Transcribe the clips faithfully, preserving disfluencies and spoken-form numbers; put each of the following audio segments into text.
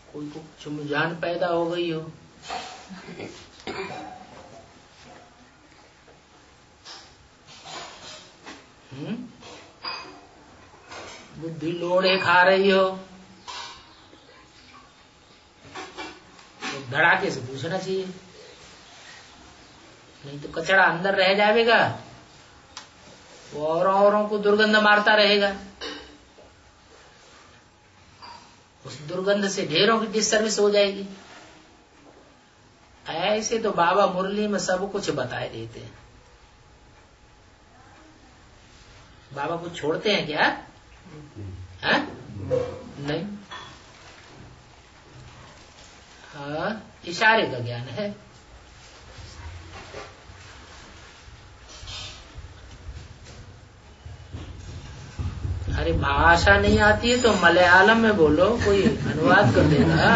कोई को चुमजान पैदा हो गई हो, हम्म बुद्धि लोड़े खा रही हो, तो धड़ाके से पूछना चाहिए, नहीं तो कचड़ा अंदर रह जाएगा, वो और औरों को दुर्गंध मारता रहेगा। उस दुर्गंध से ढेरों की डिस्टर्बेंस हो जाएगी। ऐसे तो बाबा मुरली में सब कुछ बताए देते हैं। बाबा कुछ छोड़ते हैं क्या? है? नहीं। हाँ, इशारे का ज्ञान है। अरे भाषा नहीं आती है तो मलयालम में बोलो, कोई अनुवाद कर देगा।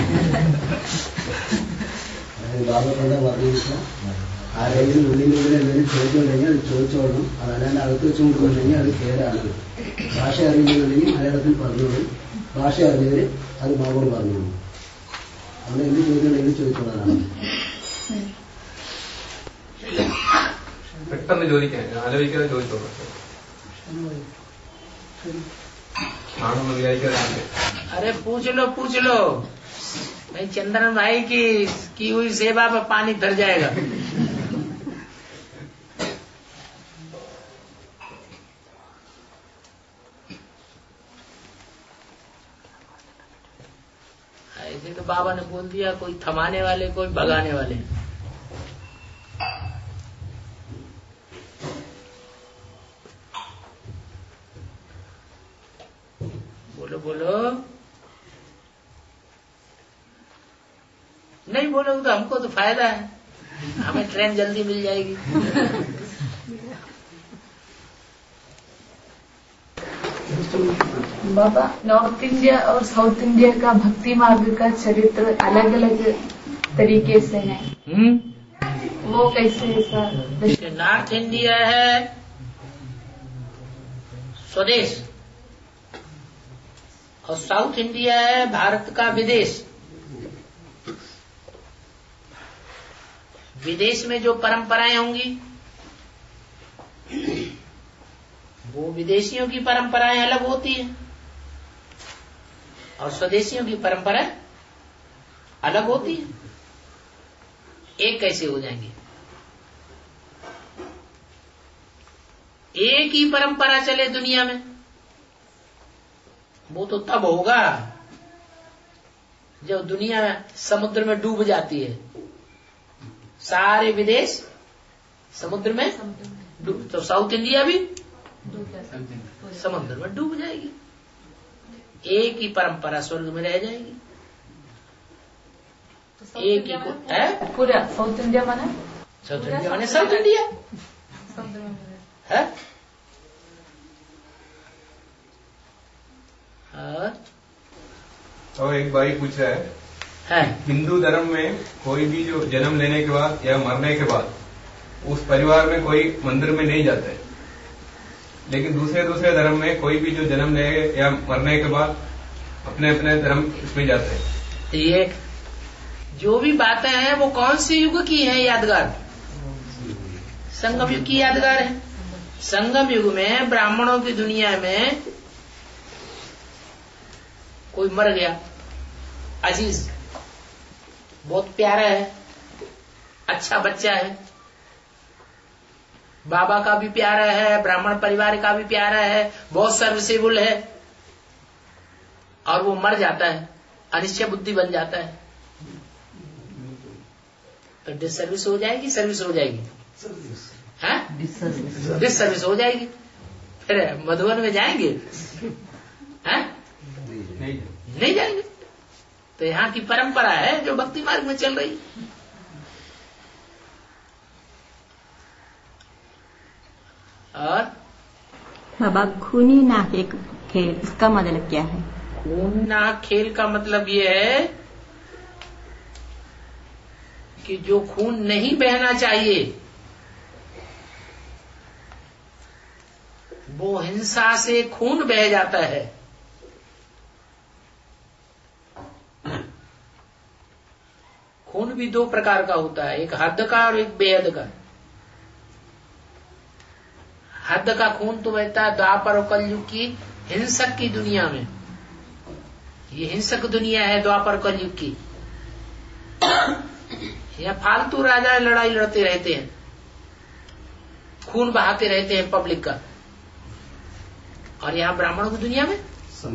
బాబా కూడా వర్ణించిన ఆ రైలు నుండి నుండి ചോദിച്ചുകൊണ്ടെങ്കിൽ അത് ചോദിച്ചോളണം, അതല്ലാണ്ട് അകത്ത് വെച്ചുകൊണ്ടുണ്ടെങ്കിൽ അത് കേടാണ്. ഭാഷ അറിയുന്നുണ്ടെങ്കിൽ മലയാളത്തിൽ പറഞ്ഞോളൂ, ഭാഷ അറിഞ്ഞവര് അത് ബാബോട് പറഞ്ഞോളൂ. അവിടെ എന്ത് ചോദിക്കുന്നുണ്ടെങ്കിൽ ചോദിച്ചോളാനാണ്. പെട്ടെന്ന് ചോദിക്കാൻ ആലോചിക്കാതെ ചോദിച്ചോളൂ. ആണെന്ന് വിചാരിക്കാതെ. अरे पूछ लो पूछ लो, नहीं चंद्रन भाई की की हुई सेवा पर पानी भर जाएगा। ऐसे तो बाबा ने बोल दिया, कोई थमाने वाले कोई भगाने वाले। बोलो बोलो, नहीं बोलोगे तो हमको तो फायदा है, हमें ट्रेन जल्दी मिल जाएगी। बाबा, नॉर्थ इंडिया और साउथ इंडिया का भक्ति मार्ग का चरित्र अलग अलग तरीके से है। हम्म वो कैसे ऐसा? नॉर्थ इंडिया है स्वदेश और साउथ इंडिया है भारत का विदेश। विदेश में जो परंपराएं होंगी वो विदेशियों की परंपराएं अलग होती है और स्वदेशियों की परंपराएं अलग होती है। एक कैसे हो जाएंगे? एक ही परंपरा चले दुनिया में, वो तो तब होगा जब दुनिया समुद्र में डूब जाती है। सारे विदेश समुद्र में डूब, तो साउथ इंडिया भी समुद्र में डूब जाएगी। एक ही परंपरा स्वर्ग में रह जाएगी। तो एक ही को है पूरा साउथ इंडिया माने साउथ इंडिया माने साउथ इंडिया है। और एक भाई पूछ रहा है, है हिंदू धर्म में कोई भी जो जन्म लेने के बाद या मरने के बाद उस परिवार में कोई मंदिर में नहीं जाता है, लेकिन दूसरे दूसरे धर्म में कोई भी जो जन्म ले या मरने के बाद अपने अपने धर्म इसमें जाते हैं। तो ये जो भी बातें हैं वो कौन सी युग की है यादगार? संगम युग की यादगार है। संगम युग में ब्राह्मणों की दुनिया में कोई मर गया, अजीज बहुत प्यारा है, अच्छा बच्चा है, बाबा का भी प्यारा है, ब्राह्मण परिवार का भी प्यारा है, बहुत सर्विसेबल है, और वो मर जाता है, अनिश्चय बुद्धि बन जाता है, तो डिसर्विस हो जाएगी, सर्विस हो जाएगी, डिसर्विस हो जाएगी। फिर मधुबन में जाएंगे? हैं? नहीं नहीं जाएंगे। तो यहाँ की परंपरा है जो भक्ति मार्ग में चल रही। और बाबा खूनी नाक एक खेल, इसका मतलब क्या है? खून नाक खेल का मतलब ये है कि जो खून नहीं बहना चाहिए वो हिंसा से खून बह जाता है। खून भी दो प्रकार का होता है, एक हद का और एक बेहद का। हद का खून तो बहता है द्वापर और कलयुग की हिंसक की दुनिया में। ये हिंसक दुनिया है द्वापर कलयुग की। यहाँ फालतू राजा लड़ाई लड़ते रहते हैं, खून बहाते रहते हैं पब्लिक का। और यहाँ ब्राह्मणों की दुनिया में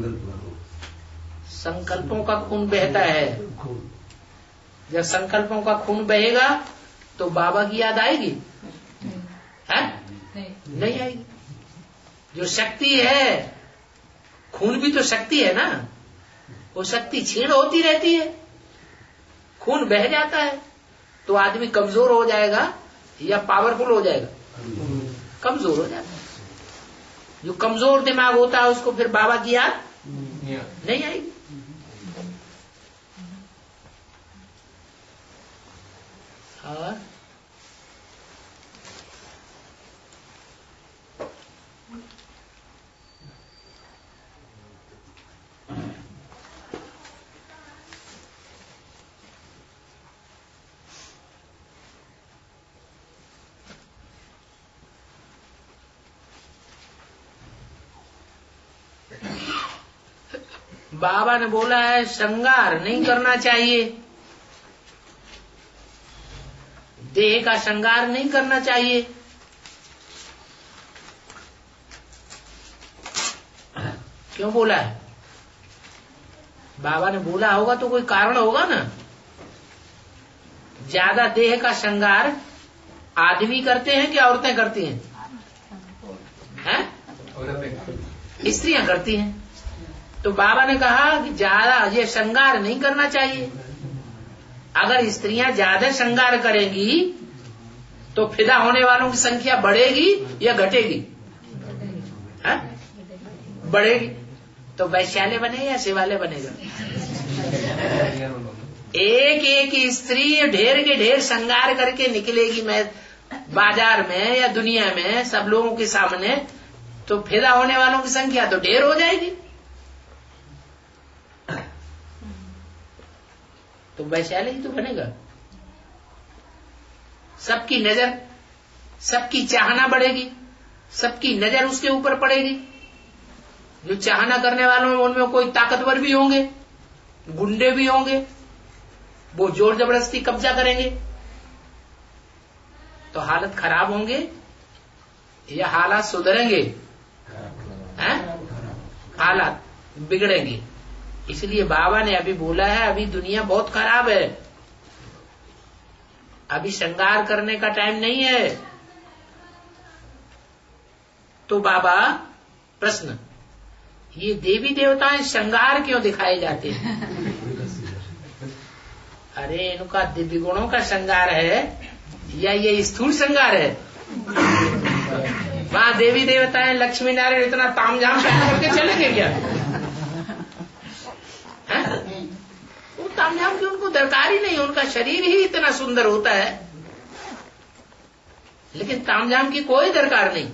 संकल्पों का खून बहता है। जब संकल्पों का खून बहेगा तो बाबा की याद आएगी? है? नहीं आएगी। जो शक्ति है, खून भी तो शक्ति है ना, वो शक्ति क्षीण होती रहती है। खून बह जाता है तो आदमी कमजोर हो जाएगा या पावरफुल हो जाएगा? कमजोर हो जाता है। जो कमजोर दिमाग होता है उसको फिर बाबा की याद नहीं आएगी। और बाबा ने बोला है श्रृंगार नहीं करना चाहिए, देह का श्रृंगार नहीं करना चाहिए। क्यों बोला है? बाबा ने बोला होगा तो कोई कारण होगा ना। ज्यादा देह का श्रृंगार आदमी करते हैं कि औरतें करती हैं? हैं? स्त्रियां करती हैं। तो बाबा ने कहा कि ज्यादा ये श्रृंगार नहीं करना चाहिए। अगर स्त्रियां ज्यादा श्रृंगार करेंगी तो फिदा होने वालों की संख्या बढ़ेगी या घटेगी? है? बढ़ेगी। तो वैश्यालय बनेगा या शिवालय बनेगा? एक एक स्त्री ढेर के ढेर श्रृंगार करके निकलेगी मैं बाजार में या दुनिया में सब लोगों के सामने, तो फिदा होने वालों की संख्या तो ढेर हो जाएगी। तो वैश्यालय ही तो बनेगा। सबकी नजर, सबकी चाहना बढ़ेगी, सबकी नजर उसके ऊपर पड़ेगी। जो चाहना करने वालों में उनमें कोई ताकतवर भी होंगे, गुंडे भी होंगे, वो जोर जबरदस्ती कब्जा करेंगे। तो हालत खराब होंगे या हालात सुधरेंगे? हैं? हालात बिगड़ेंगे। इसलिए बाबा ने अभी बोला है अभी दुनिया बहुत खराब है, अभी श्रृंगार करने का टाइम नहीं है। तो बाबा प्रश्न, ये देवी देवताएं श्रृंगार क्यों दिखाए जाते हैं? अरे इनका दिव्य गुणों का श्रृंगार है या ये स्थूल श्रृंगार है? वहां देवी देवताएं लक्ष्मी नारायण इतना तामझाम पहन करके चलेंगे क्या? वो तामझाम की उनको दरकार ही नहीं, उनका शरीर ही इतना सुंदर होता है, लेकिन तामझाम की कोई दरकार नहीं।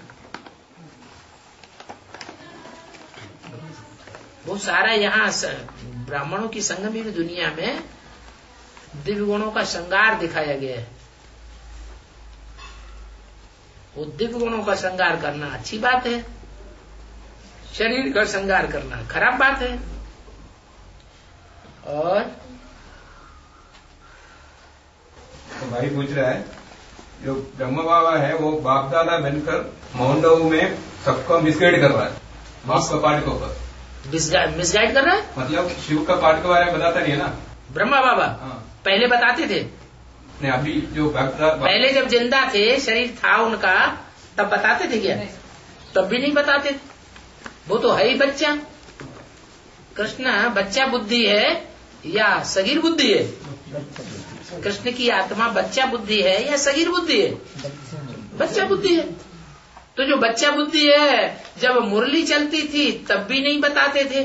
वो सारा यहाँ ब्राह्मणों की संगमी की दुनिया में दिव्य गुणों का श्रृंगार दिखाया गया है। वो दिव्य गुणों का श्रृंगार करना अच्छी बात है, शरीर का श्रृंगार करना खराब बात है। और तो भाई पूछ रहा है, जो ब्रह्म बाबा है वो बाप दादा बनकर माउंट में सबको मिसगाइड कर रहा है, बाप का पाठ के ऊपर मिसगाइड कर रहा है। मतलब शिव का पाठ के बारे में बताता नहीं है ना ब्रह्मा बाबा। हाँ। पहले बताते थे नहीं, अभी जो पहले जब जिंदा थे, शरीर था उनका, तब बताते थे क्या? तब भी नहीं बताते थे। वो तो है ही बच्चा। कृष्ण बच्चा बुद्धि है या सगीर बुद्धि है? कृष्ण की आत्मा बच्चा बुद्धि है या सगीर बुद्धि है? बच्चा बुद्धि है। तो जो बच्चा बुद्धि है, जब मुरली चलती थी तब भी नहीं बताते थे,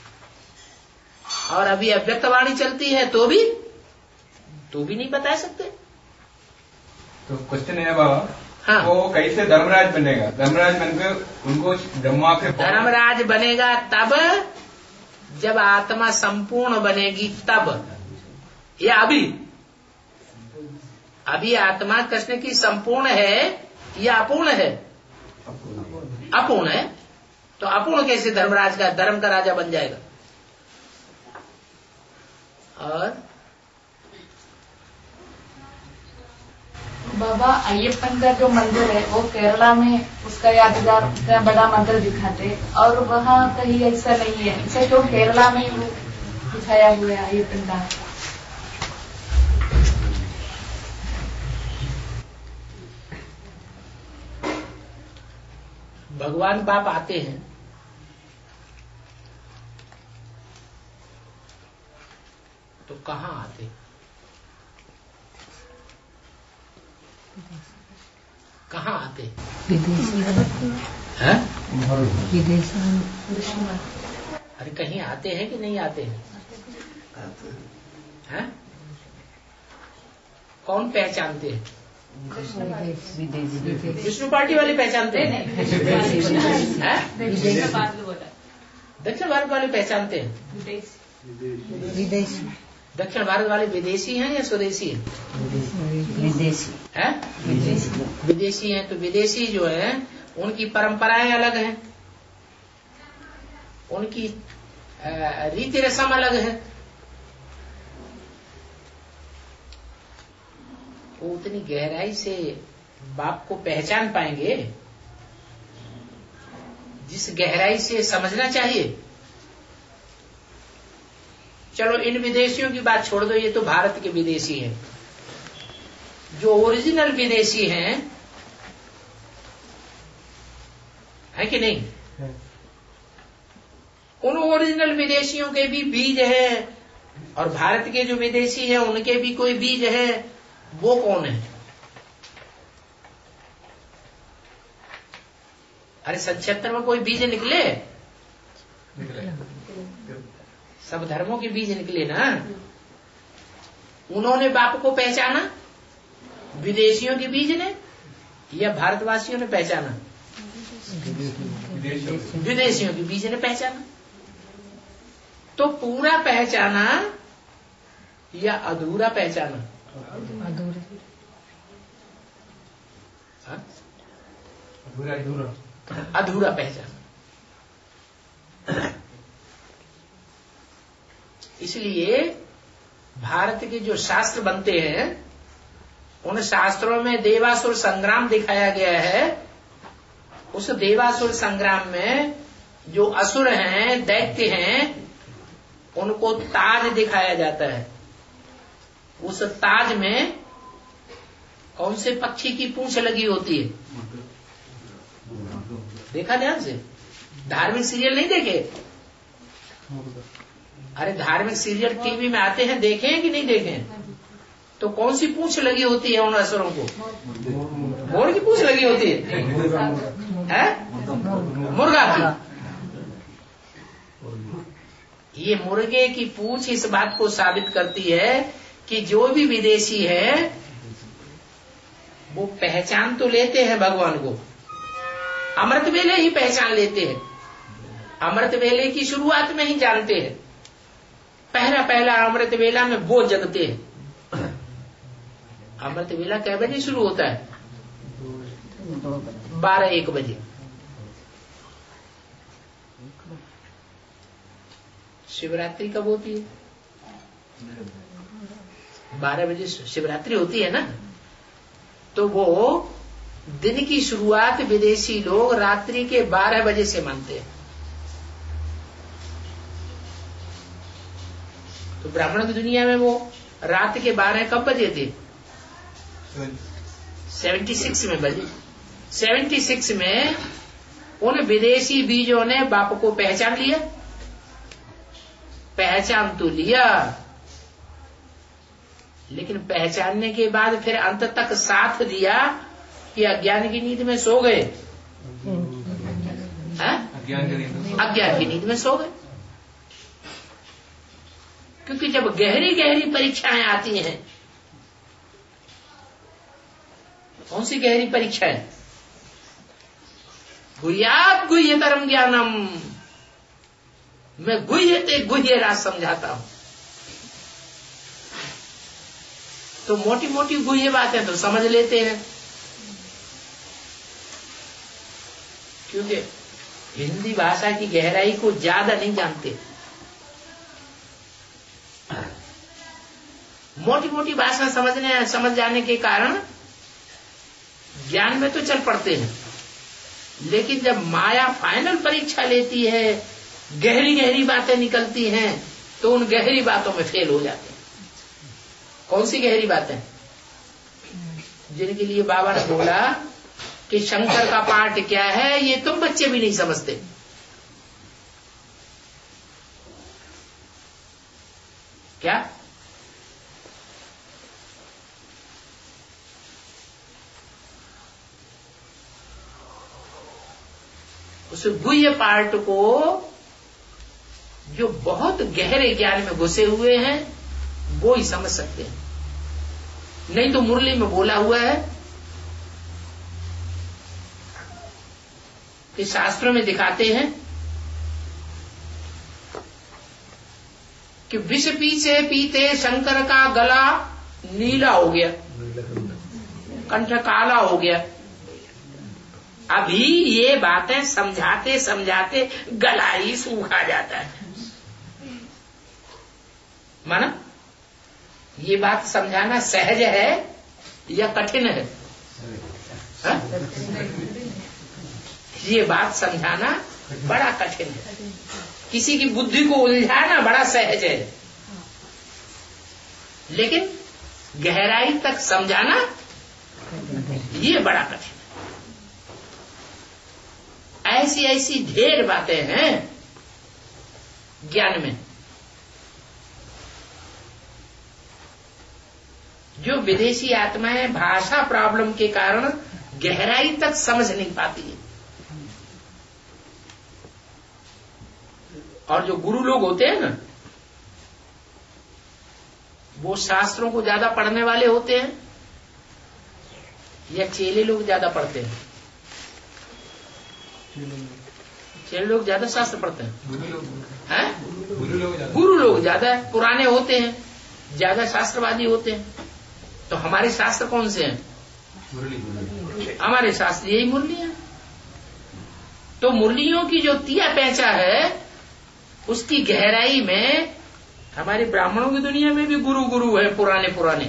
और अभी अव्यक्तवाणी चलती है तो भी तो भी नहीं बता सकते। तो क्वेश्चन है बाबा, हाँ, वो कैसे धर्मराज बनेगा? धर्मराज बनकर उनको ब्रह्मा के धर्मराज बनेगा तब जब आत्मा संपूर्ण बनेगी, तब या अभी? अभी आत्मा कृष्ण की संपूर्ण है या अपूर्ण है? अपूर्ण है। तो अपूर्ण कैसे धर्मराज का धर्म का राजा बन जाएगा? और बाबा अय्यप्पन का जो मंदिर है वो केरला में उसका यादगार का बड़ा मंदिर दिखाते, और वहाँ कहीं ऐसा नहीं है, इसे तो केरला में वो दिखाया हुआ है अय्यप्पन का। भगवान बाप आते हैं तो कहाँ आते? कहाँ आते? हैं? अरे कहीं आते हैं कि नहीं आते हैं? हैं? कौन पहचानते हैं? विष्णु पार्टी वाले पहचानते हैं? दक्षिण भारत वाले पहचानते हैं? विदेशी दक्षिण भारत वाले विदेशी हैं या स्वदेशी हैं? विदेशी है? विदेशी विदेशी हैं। तो विदेशी जो है उनकी परंपराएं अलग हैं, उनकी रीति रस्म अलग है। वो उतनी गहराई से बाप को पहचान पाएंगे जिस गहराई से समझना चाहिए। चलो इन विदेशियों की बात छोड़ दो, ये तो भारत के विदेशी हैं। जो ओरिजिनल विदेशी हैं, है कि नहीं? उन ओरिजिनल विदेशियों के भी बीज है, और भारत के जो विदेशी हैं उनके भी कोई बीज है। वो कौन है? अरे सत्तर में कोई बीज निकले? सब धर्मों के बीज निकले ना। उन्होंने बाप को पहचाना, विदेशियों के बीज ने, या भारतवासियों ने पहचाना? विदेशियों के बीज ने पहचाना। तो पूरा पहचाना या अधूरा पहचाना? अधूरा अधूरा अधूरा पहचाना। इसलिए भारत के जो शास्त्र बनते हैं उन शास्त्रों में देवासुर संग्राम दिखाया गया है। उस देवासुर संग्राम में जो असुर हैं, दैत्य हैं, उनको ताज दिखाया जाता है। उस ताज में कौन से पक्षी की पूंछ लगी होती है? देखा ध्यान से? धार्मिक सीरियल नहीं देखे? अरे धार्मिक सीरियल टीवी में आते हैं, देखे हैं कि नहीं देखे हैं? तो कौन सी पूंछ लगी होती है उन असुरों को? मोर की पूंछ लगी होती है, है? मुर्गा की। ये मुर्गे की पूंछ इस बात को साबित करती है कि जो भी विदेशी है वो पहचान तो लेते हैं भगवान को, अमृत वेले ही पहचान लेते हैं। अमृत वेले की शुरुआत में ही जानते हैं। पहला पहला अमृत वेला में वो जगते हैं। अमृत वेला कै बजे शुरू होता है? बारह एक बजे। शिवरात्रि कब होती है? बारह बजे शिवरात्रि होती है ना। तो वो दिन की शुरुआत विदेशी लोग रात्रि के बारह बजे से मानते हैं। तो ब्राह्मण की दुनिया में वो रात के बारह कब बजे थे? सेवेंटी सिक्स में बजे। सेवेंटी सिक्स में उन विदेशी बीजों ने बाप को पहचान लिया। पहचान तो लिया, लेकिन पहचानने के बाद फिर अंत तक साथ दिया कि अज्ञान की नींद में सो गए। अज्ञान की नींद में सो गए। क्योंकि जब गहरी गहरी परीक्षाएं आती हैं, कौन सी गहरी परीक्षाएं? गुह्यात् गुह्यतरम ज्ञानम, मैं गुह्य ते गुह्य राज समझाता हूं। तो मोटी मोटी गुह्य बातें तो समझ लेते हैं, क्योंकि हिंदी भाषा की गहराई को ज्यादा नहीं जानते। मोटी मोटी भाषा समझने समझ जाने के कारण ज्ञान में तो चल पड़ते हैं, लेकिन जब माया फाइनल परीक्षा लेती है, गहरी गहरी बातें निकलती हैं, तो उन गहरी बातों में फेल हो जाते हैं। कौन सी गहरी बातें? जिनके लिए बाबा ने बोला कि शंकर का पाठ क्या है, ये तुम बच्चे भी नहीं समझते। क्या? उस गुह्य पार्ट को जो बहुत गहरे ज्ञान में घुसे हुए हैं वो ही समझ सकते हैं, नहीं तो मुरली में बोला हुआ है कि शास्त्रों में दिखाते हैं कि विष पीछे पीते शंकर का गला नीला हो गया, कंठ काला हो गया। अभी ये बातें समझाते समझाते गला ही सूखा जाता है। माना ये बात समझाना सहज है या कठिन है? हा? ये बात समझाना बड़ा कठिन है, किसी की बुद्धि को उलझाना बड़ा सहज है, लेकिन गहराई तक समझाना ये बड़ा कठिन है। ऐसी ऐसी ढेर बातें हैं ज्ञान में जो विदेशी आत्माएं भाषा प्रॉब्लम के कारण गहराई तक समझ नहीं पाती है। और जो गुरु लोग होते हैं ना, वो शास्त्रों को ज्यादा पढ़ने वाले होते हैं या चेले लोग ज्यादा पढ़ते हैं? चेले लोग ज्यादा शास्त्र पढ़ते हैं, हैं? गुरु लोग ज्यादा पुराने होते हैं, ज्यादा शास्त्रवादी होते हैं। तो हमारे शास्त्र कौन से हैं? हमारे शास्त्र यही मुरली है। तो मुरलियों की जो तिया पैंचा है उसकी गहराई में हमारे ब्राह्मणों की दुनिया में भी गुरु गुरु है, पुराने पुराने,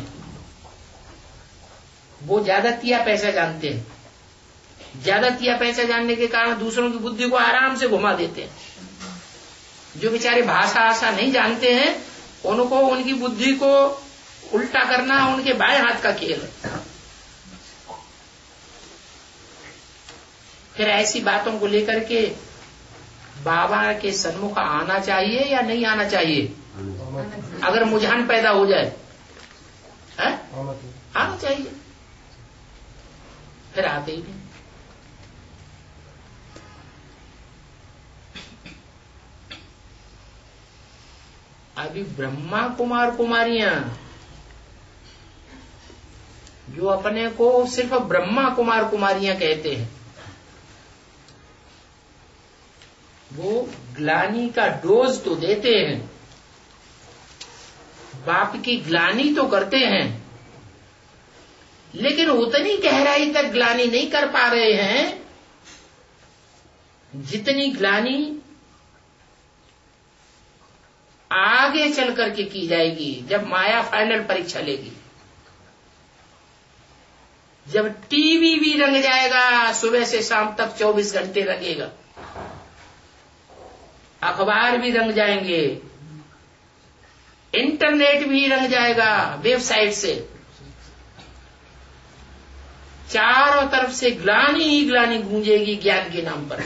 वो ज्यादा तिया पैसा जानते हैं। ज्यादा तिया पैसा जानने के कारण दूसरों की बुद्धि को आराम से घुमा देते हैं। जो बेचारे भाषा आशा नहीं जानते हैं उनको उनकी बुद्धि को उल्टा करना उनके बाएं हाथ का खेल है। फिर ऐसी बातों को लेकर के बाबा के सन्मुख आना चाहिए या नहीं आना चाहिए? अगर मुझान पैदा हो जाए है? आना चाहिए। फिर आते ही नहीं। अभी ब्रह्मा कुमार कुमारियां जो अपने को सिर्फ ब्रह्मा कुमार कुमारियां कहते हैं, वो ग्लानी का डोज तो देते हैं, बाप की ग्लानी तो करते हैं, लेकिन उतनी गहराई तक ग्लानी नहीं कर पा रहे हैं जितनी ग्लानी आगे चल करके की जाएगी जब माया फाइनल परीक्षा लेगी। जब टीवी भी रंग जाएगा, सुबह से शाम तक चौबीस घंटे रंगेगा, अखबार भी रंग जाएंगे, इंटरनेट भी रंग जाएगा, वेबसाइट से चारों तरफ से ग्लानी ही ग्लानी गूंजेगी ज्ञान के नाम पर।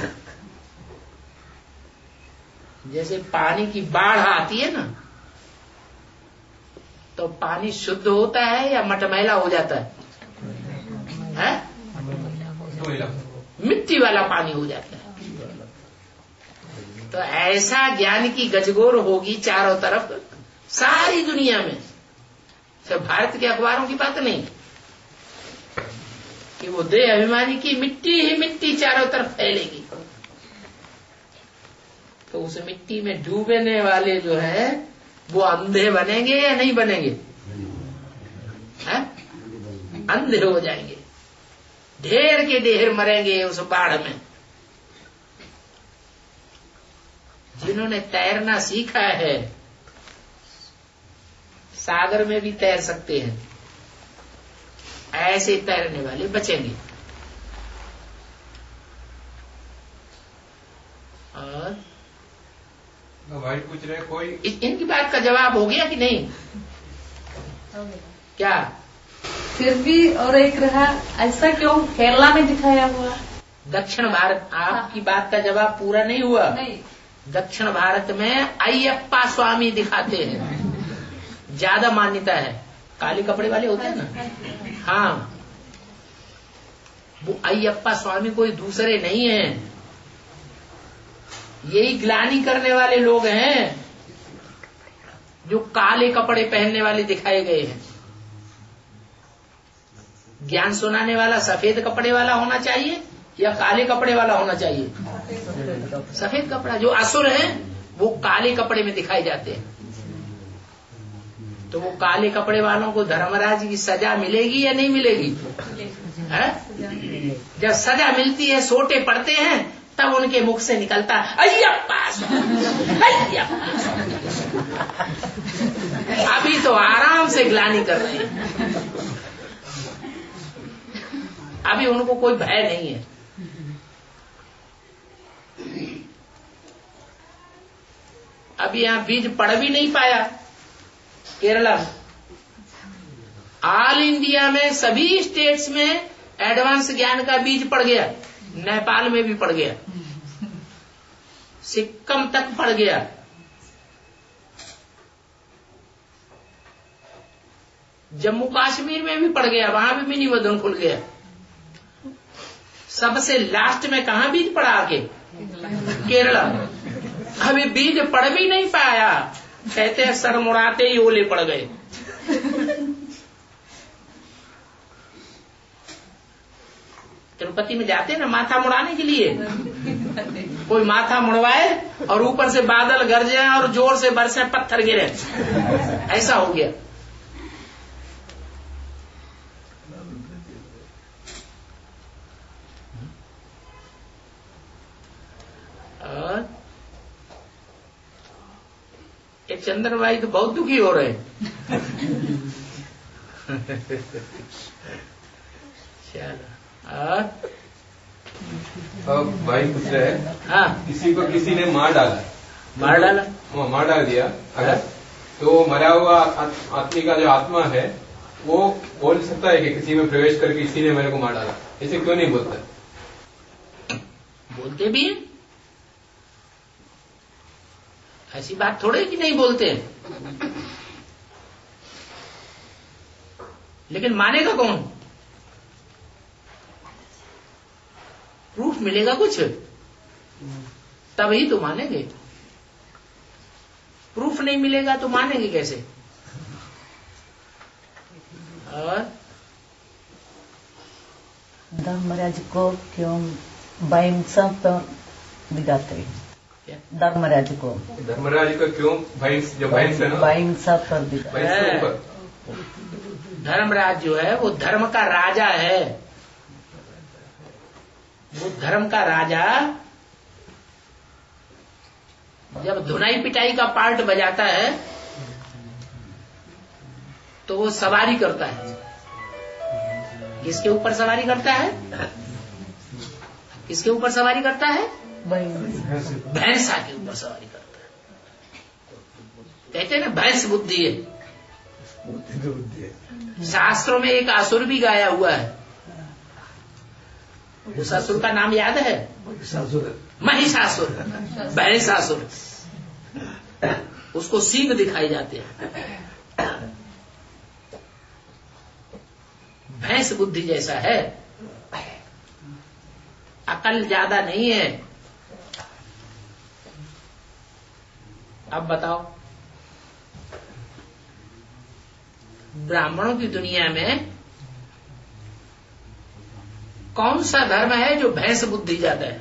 जैसे पानी की बाढ़ आती है ना, तो पानी शुद्ध होता है या मटमैला हो जाता है? है? मिट्टी वाला पानी हो जाता है। तो ऐसा ज्ञान की गजगोर होगी चारों तरफ, सारी दुनिया में। सिर्फ भारत के अखबारों की बात नहीं कि वो देह अभिमानी की मिट्टी ही मिट्टी चारों तरफ फैलेगी। तो उस मिट्टी में डूबने वाले जो है वो अंधे बनेंगे या नहीं बनेंगे? है? अंधे हो जाएंगे, ढेर के ढेर मरेंगे उस बाढ़ में। जिन्होंने तैरना सीखा है सागर में भी तैर सकते हैं, ऐसे तैरने वाले बचेंगे। और भाई पूछ रहे कोई इन, इनकी बात का जवाब हो गया कि नहीं? क्या फिर भी और एक रहा, ऐसा क्यों केरला में दिखाया हुआ? दक्षिण भारत, आपकी बात का जवाब पूरा नहीं हुआ। नहीं, दक्षिण भारत में अय्यप्पा स्वामी दिखाते हैं, ज्यादा मान्यता है। काले कपड़े वाले होते हैं ना, हाँ, वो अय्यप्पा स्वामी कोई दूसरे नहीं है, यही ग्लानि करने वाले लोग हैं जो काले कपड़े पहनने वाले दिखाए गए हैं। ज्ञान सुनाने वाला सफेद कपड़े वाला होना चाहिए या काले कपड़े वाला होना चाहिए? सफेद कपड़ा। जो असुर हैं वो काले कपड़े में दिखाए जाते हैं। तो वो काले कपड़े वालों को धर्मराज की सजा मिलेगी या नहीं मिलेगी? है? जब सजा मिलती है, सोटे पड़ते हैं, तब उनके मुख से निकलता अय्यप्पा अय्यप्पा। अभी तो आराम से ग्लानि कर रहे हैं, अभी उनको कोई भय नहीं है। अभी यहां बीज पड़ भी नहीं पाया केरला में। ऑल इंडिया में सभी स्टेट्स में एडवांस ज्ञान का बीज पड़ गया, नेपाल में भी पड़ गया, सिक्किम तक पड़ गया, जम्मू कश्मीर में भी पड़ गया, वहां भी मिनी वधन खुल गया। सबसे लास्ट में कहां बीज पड़ा आके? केरला। अभी बीज पड़ भी नहीं पाया, कहते हैं सर मुड़ाते ही ओले पड़ गए। तिरुपति में जाते हैं ना माथा मुड़ाने के लिए, कोई माथा मुड़वाए और ऊपर से बादल गरजे और जोर से बरसे पत्थर गिरे, ऐसा हो गया। और एक चंद्र भाई तो बहुत दुखी हो रहे हैं। चलो अब भाई पूछ रहे हैं, हाँ, किसी को किसी ने मार डाला, मार डाला, वो मार डाल दिया अगर, तो मरा हुआ आदमी का जो आत्मा है वो बोल सकता है कि किसी में प्रवेश करके किसी ने मेरे को मार डाला, ऐसे क्यों नहीं बोलता? बोलते भी हैं, ऐसी बात थोड़े कि नहीं बोलते, लेकिन मानेगा कौन? प्रूफ मिलेगा कुछ तभी तो मानेंगे, प्रूफ नहीं मिलेगा तो मानेंगे कैसे? और धर्मराज को क्यों भैंसा तो दिखाते हैं? धर्मराज को धर्मराज को क्यों भैंस, जो भैंस है ना, भैंसा पर दिखाते हैं। धर्मराज जो है वो धर्म का राजा है, वो धर्म का राजा जब धुनाई पिटाई का पार्ट बजाता है तो वो सवारी करता है। किसके ऊपर सवारी करता है? किसके ऊपर सवारी करता है? भैंसा के ऊपर सवारी करता है। कहते हैं ना भैंस बुद्धि है। शास्त्रों में एक असुर भी गाया हुआ है, उस असुर का नाम याद है? महिषासुर, भैंसासुर। उसको सींग दिखाई जाते हैं, भैंस बुद्धि जैसा है, अकल ज्यादा नहीं है। अब बताओ, ब्राह्मणों की दुनिया में कौन सा धर्म है जो भैंस बुद्धि ज्यादा है?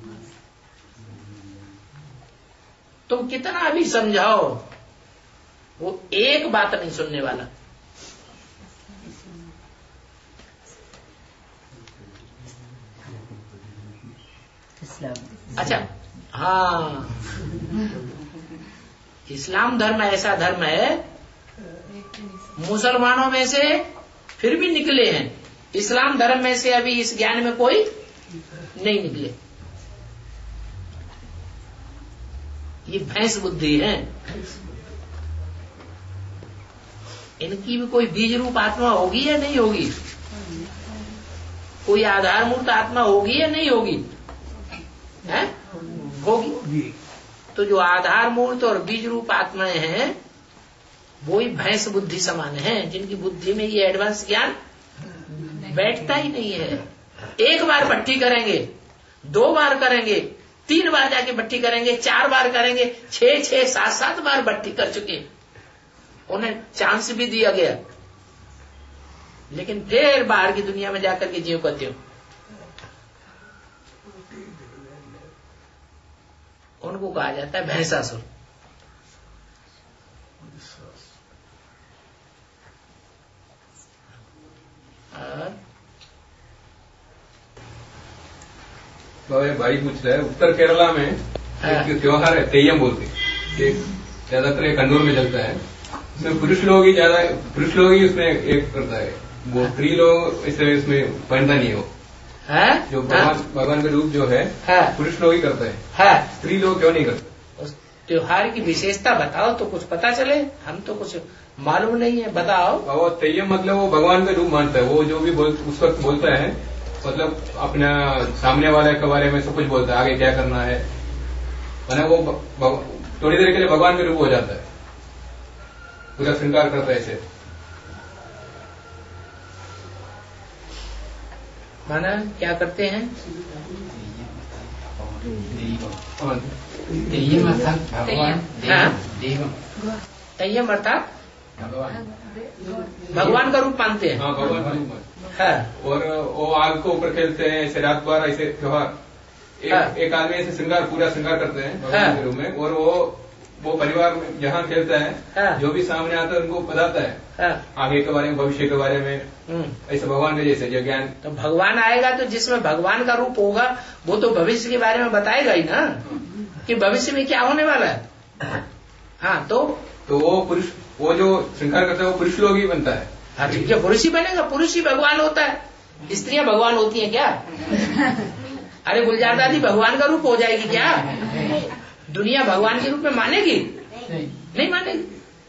तुम कितना भी समझाओ, वो एक बात नहीं सुनने वाला। अच्छा, हाँ, इस्लाम धर्म ऐसा धर्म है, मुसलमानों में से फिर भी निकले हैं, इस्लाम धर्म में से अभी इस ज्ञान में कोई नहीं निकले। ये भैंस बुद्धि है, इनकी भी कोई बीज रूप आत्मा होगी या नहीं होगी, कोई आधार मूर्त आत्मा होगी या नहीं होगी, है? होगी। तो जो आधार मूर्त और बीज रूप आत्माएं हैं वो ही भैंस बुद्धि समान हैं, जिनकी बुद्धि में ये एडवांस ज्ञान बैठता ही नहीं है। एक बार भट्टी करेंगे, दो बार करेंगे, तीन बार जाके भट्टी करेंगे, चार बार करेंगे, छह छह सात सात बार भट्टी कर चुके, उन्हें चांस भी दिया गया, लेकिन फिर बाहर की दुनिया में जाकर के ज्यों का त्यों उनको कहा जाता है भैंसासुर। तो ये भाई पूछ रहे हैं, उत्तर केरला में एक त्योहार है तेयम बोलते, ज्यादातर ये कन्नूर में चलता है। इसमें पुरुष लोग ही ज्यादा, पुरुष लोग ही उसमें एक करता है, वो स्त्री लोग इसे इसमें पहनता नहीं हो। है? जो भगवान भगवान का रूप जो है, है पुरुष लोग ही करते हैं, है स्त्री लोग क्यों नहीं करते? उस त्योहार की विशेषता बताओ तो कुछ पता चले, हम तो कुछ मालूम नहीं है, बताओ। वो तेयम मतलब वो भगवान का रूप मानता है, वो जो भी बोल, उस वक्त बोलता है, मतलब अपना सामने वाले के बारे में सब कुछ बोलता है, आगे क्या करना है, मतलब वो थोड़ी देर के लिए भगवान का रूप हो जाता है, पूरा श्रृंगार करता है ऐसे। माना क्या करते हैं? तेयम अर्थात भगवान, तेयम अर्थात भगवान का रूप मानते हैं। हाँ, भगवान का रूप मानते हैं। और वो आग को ऊपर खेलते हैं ऐसे रात भर, ऐसे त्योहार, एक, एक आदमी ऐसे श्रृंगार, पूरा श्रृंगार करते हैं भगवान के रूप में, और वो वो परिवार में जहाँ खेलता है, हाँ। जो भी सामने आता है उनको बताता है, हाँ। आगे के बारे में, भविष्य के बारे में, ऐसे भगवान के जैसे जो ज्ञान। तो भगवान आएगा तो जिसमें भगवान का रूप होगा वो तो भविष्य के बारे में बताएगा ही ना, कि भविष्य में क्या होने वाला है। हाँ, तो तो वो पुरुष, वो जो श्रृंगार करता है वो पुरुष लोग ही बनता है। हाँ, ठीक है, पुरुष ही बनेगा, पुरुष ही भगवान होता है, स्त्रियां भगवान होती हैं क्या? अरे गुलजार दादी भगवान का रूप हो जाएगी क्या? दुनिया भगवान के रूप में मानेगी? नहीं, नहीं मानेगी।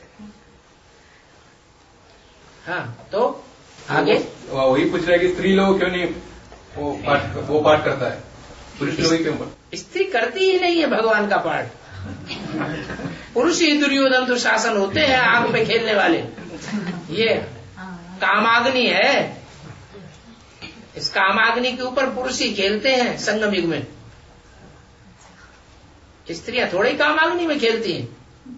हाँ, तो आगे वही पूछ रहे हैं कि स्त्री लोग क्यों नहीं वो पाठ वो पाठ करता है, पुरुष लोग ही क्यों? स्त्री करती ही नहीं है भगवान का पाठ, पुरुष ही दुर्योधन दुशासन होते हैं आग पे खेलने वाले। ये कामाग्नि है, इस कामाग्नि के ऊपर पुरुष ही खेलते हैं संगम युग में, स्त्रियां थोड़ी कामाग्नि में खेलती हैं।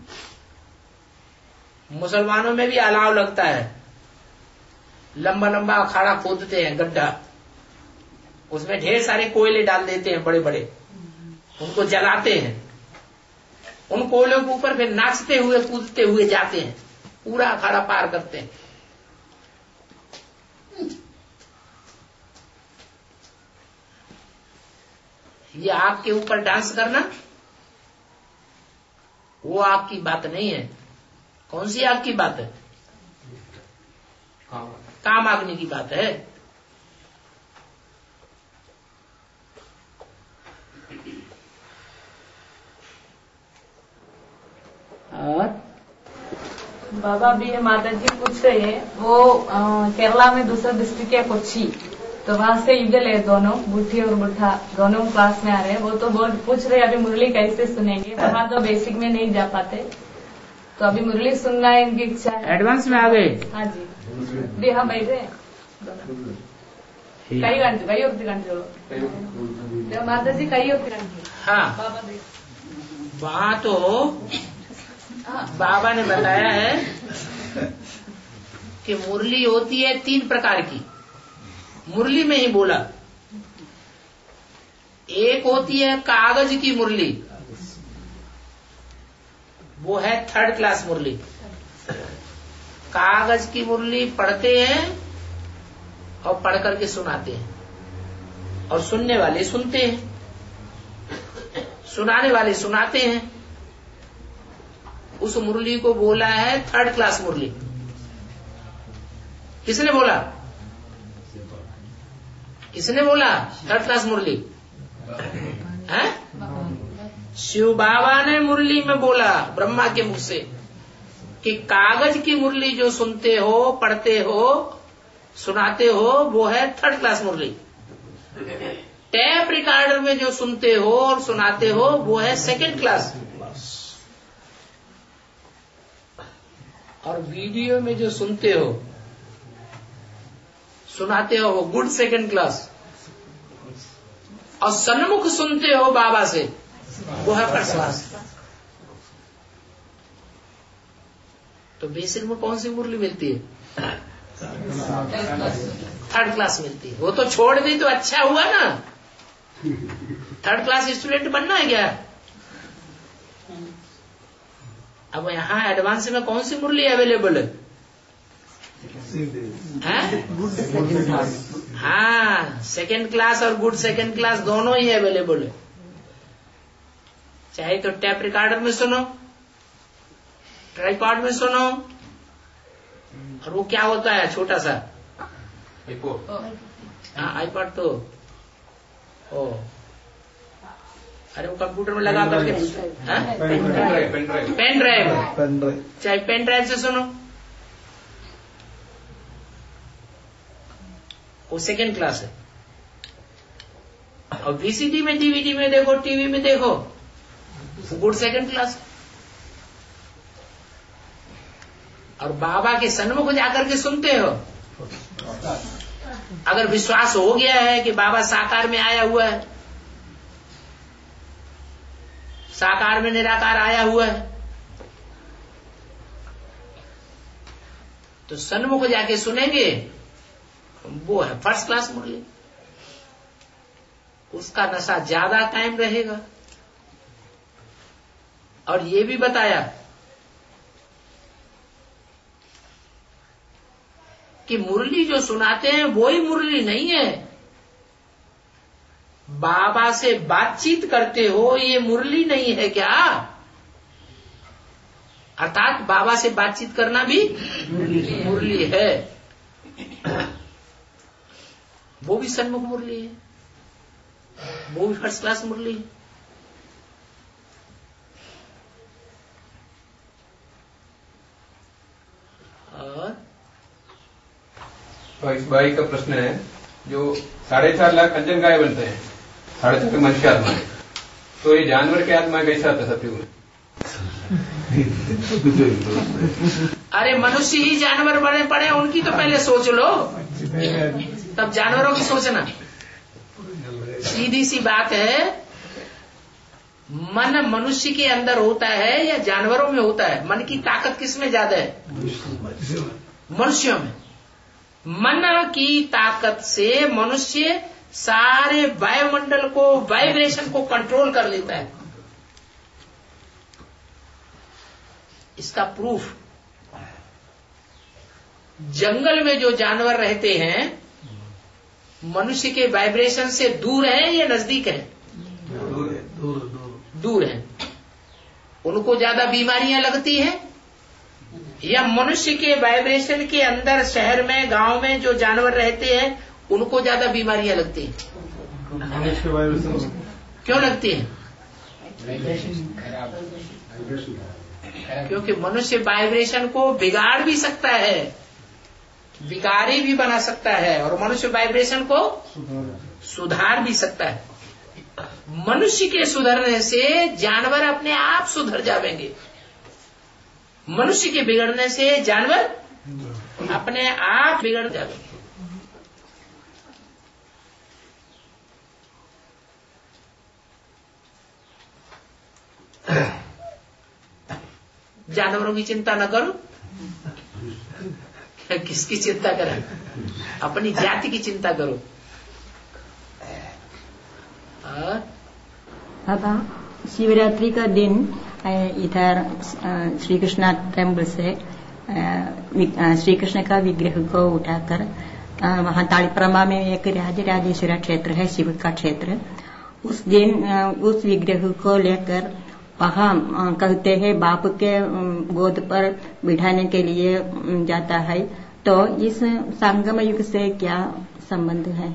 मुसलमानों में भी अलाव लगता है, लंबा लंबा अखाड़ा खोदते हैं, गड्ढा, उसमें ढेर सारे कोयले डाल देते हैं बड़े बड़े, उनको जलाते हैं, उन कोयलों के ऊपर फिर नाचते हुए कूदते हुए जाते हैं, पूरा अखाड़ा पार करते हैं। ये आग के ऊपर डांस करना वो आग की बात नहीं है। कौन सी आग की बात है? कामाग्नि की बात है। और बाबा भी माता जी पूछ रहे हैं, वो आ, केरला में दूसरा डिस्ट्रिक्ट है कोच्चि, तो वहाँ से युगल है दोनों, बुढ़ी और बुढ़ा दोनों क्लास में आ रहे हैं। वो तो बहुत पूछ रहे अभी मुरली कैसे सुनेंगे, वहाँ तो बेसिक में नहीं जा पाते, तो अभी मुरली सुनना है इनकी इच्छा है। एडवांस में आ गए? हाँ जी, भी हम बैठे हैं कई घंटे कई होती घंटे माता जी कई होती घंटे। हाँ, बाबा वहाँ तो बाबा ने बताया है कि मुरली होती है तीन प्रकार की, मुरली में ही बोला। एक होती है कागज की मुरली, वो है थर्ड क्लास मुरली, कागज की मुरली पढ़ते हैं और पढ़ करके सुनाते हैं, और सुनने वाले सुनते हैं, सुनाने वाले सुनाते हैं। उस मुरली को बोला है थर्ड क्लास मुरली। किसने बोला? किसने बोला थर्ड क्लास मुरली? है? शिव बाबा ने मुरली में बोला ब्रह्मा के मुख से कि कागज की मुरली जो सुनते हो, पढ़ते हो, सुनाते हो, वो है थर्ड क्लास मुरली। टैप रिकॉर्डर में जो सुनते हो और सुनाते हो वो है सेकंड क्लास, और वीडियो में जो सुनते हो सुनाते हो वो गुड सेकंड क्लास, और सन्मुख सुनते हो बाबा से वो है फर्स्ट क्लास। तो बेसिक में कौन सी मुरली मिलती है? थर्ड क्लास मिलती है। वो तो छोड़ दी तो अच्छा हुआ ना, थर्ड क्लास स्टूडेंट बनना है क्या? अब यहाँ एडवांस में कौन सी मुरली अवेलेबल है? हाँ, सेकेंड क्लास और गुड सेकेंड क्लास दोनों ही अवेलेबल है। चाहे तो टैप रिकॉर्डर में सुनो, ट्राइपॉड में सुनो, और वो क्या होता है छोटा सा हाँ आईपॉड तो ओ अरे वो कंप्यूटर में लगा करके पेन ड्राइव, चाहे पेन ड्राइव से सुनो, वो सेकेंड क्लास है। और वीसीडी में, डीवीडी में देखो, टीवी में देखो, गुड सेकेंड क्लास। और बाबा के सन्मुख जाकर के सुनते हो, अगर विश्वास हो गया है कि बाबा साकार में आया हुआ है, साकार में निराकार आया हुआ है, तो सन्मुख जाके सुनेंगे, वो है फर्स्ट क्लास मुरली। उसका नशा ज्यादा टाइम रहेगा। और ये भी बताया कि मुरली जो सुनाते हैं वही मुरली नहीं है, बाबा से बातचीत करते हो ये मुरली नहीं है क्या? अर्थात बाबा से बातचीत करना भी मुरली है, वो भी सन्मुख मुरली है, वो भी फर्स्ट क्लास मुरली है। और तो इस भाई का प्रश्न है, जो साढ़े चार लाख अंजन गाय बनते हैं, साढ़े चार मनुष्य आत्मा, तो ये जानवर के आत्मा कैसे आता सत्ययुग में? अरे मनुष्य ही जानवर बने पड़े, उनकी तो पहले सोच लो, तब जानवरों की सोचना। सीधी सी बात है, मन मनुष्य के अंदर होता है या जानवरों में होता है? मन की ताकत किसमें ज्यादा है? मनुष्यों में। मन की ताकत से मनुष्य सारे वायुमंडल को, वाइब्रेशन को कंट्रोल कर लेता है। इसका प्रूफ, जंगल में जो जानवर रहते हैं मनुष्य के वाइब्रेशन से दूर है या नजदीक है? दूर है, दूर, दूर। दूर है। उनको ज्यादा बीमारियां लगती हैं, या मनुष्य के वाइब्रेशन के अंदर शहर में, गांव में जो जानवर रहते हैं उनको ज्यादा बीमारियां लगती हैं? क्यों लगती हैं? क्योंकि मनुष्य वाइब्रेशन को बिगाड़ भी सकता है, बिगाड़ी भी बना सकता है, और मनुष्य वाइब्रेशन को सुधार भी सकता है। मनुष्य के सुधरने से जानवर अपने आप सुधर जाएंगे, मनुष्य के बिगड़ने से जानवर अपने आप बिगड़ जाएंगे। जानवरों की चिंता न करो, किसकी चिंता करें? अपनी जाति की चिंता करो। बाबा, शिवरात्रि का दिन इधर श्री कृष्णा टेम्पल से श्री कृष्ण का विग्रह को उठाकर वहाँ तालीप्रभा में एक राजराजेश्वर क्षेत्र है, शिव का क्षेत्र। उस दिन उस विग्रह को लेकर वहाँ कहते हैं बाप के गोद पर बिठाने के लिए जाता है। तो इस संगम युग से क्या संबंध है?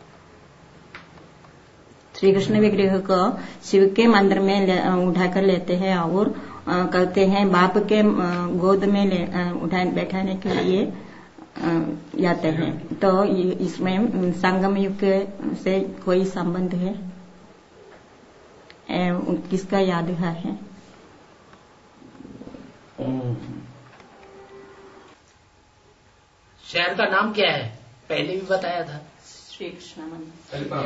श्री कृष्ण विग्रह को शिव के मंदिर में उठाकर लेते हैं और कहते हैं बाप के गोद में उठा बैठाने के लिए जाते हैं। तो इसमें संगम युग से कोई संबंध है? किसका याद है? शहर का नाम क्या है? पहले भी बताया था। श्री कृष्ण मंदिर।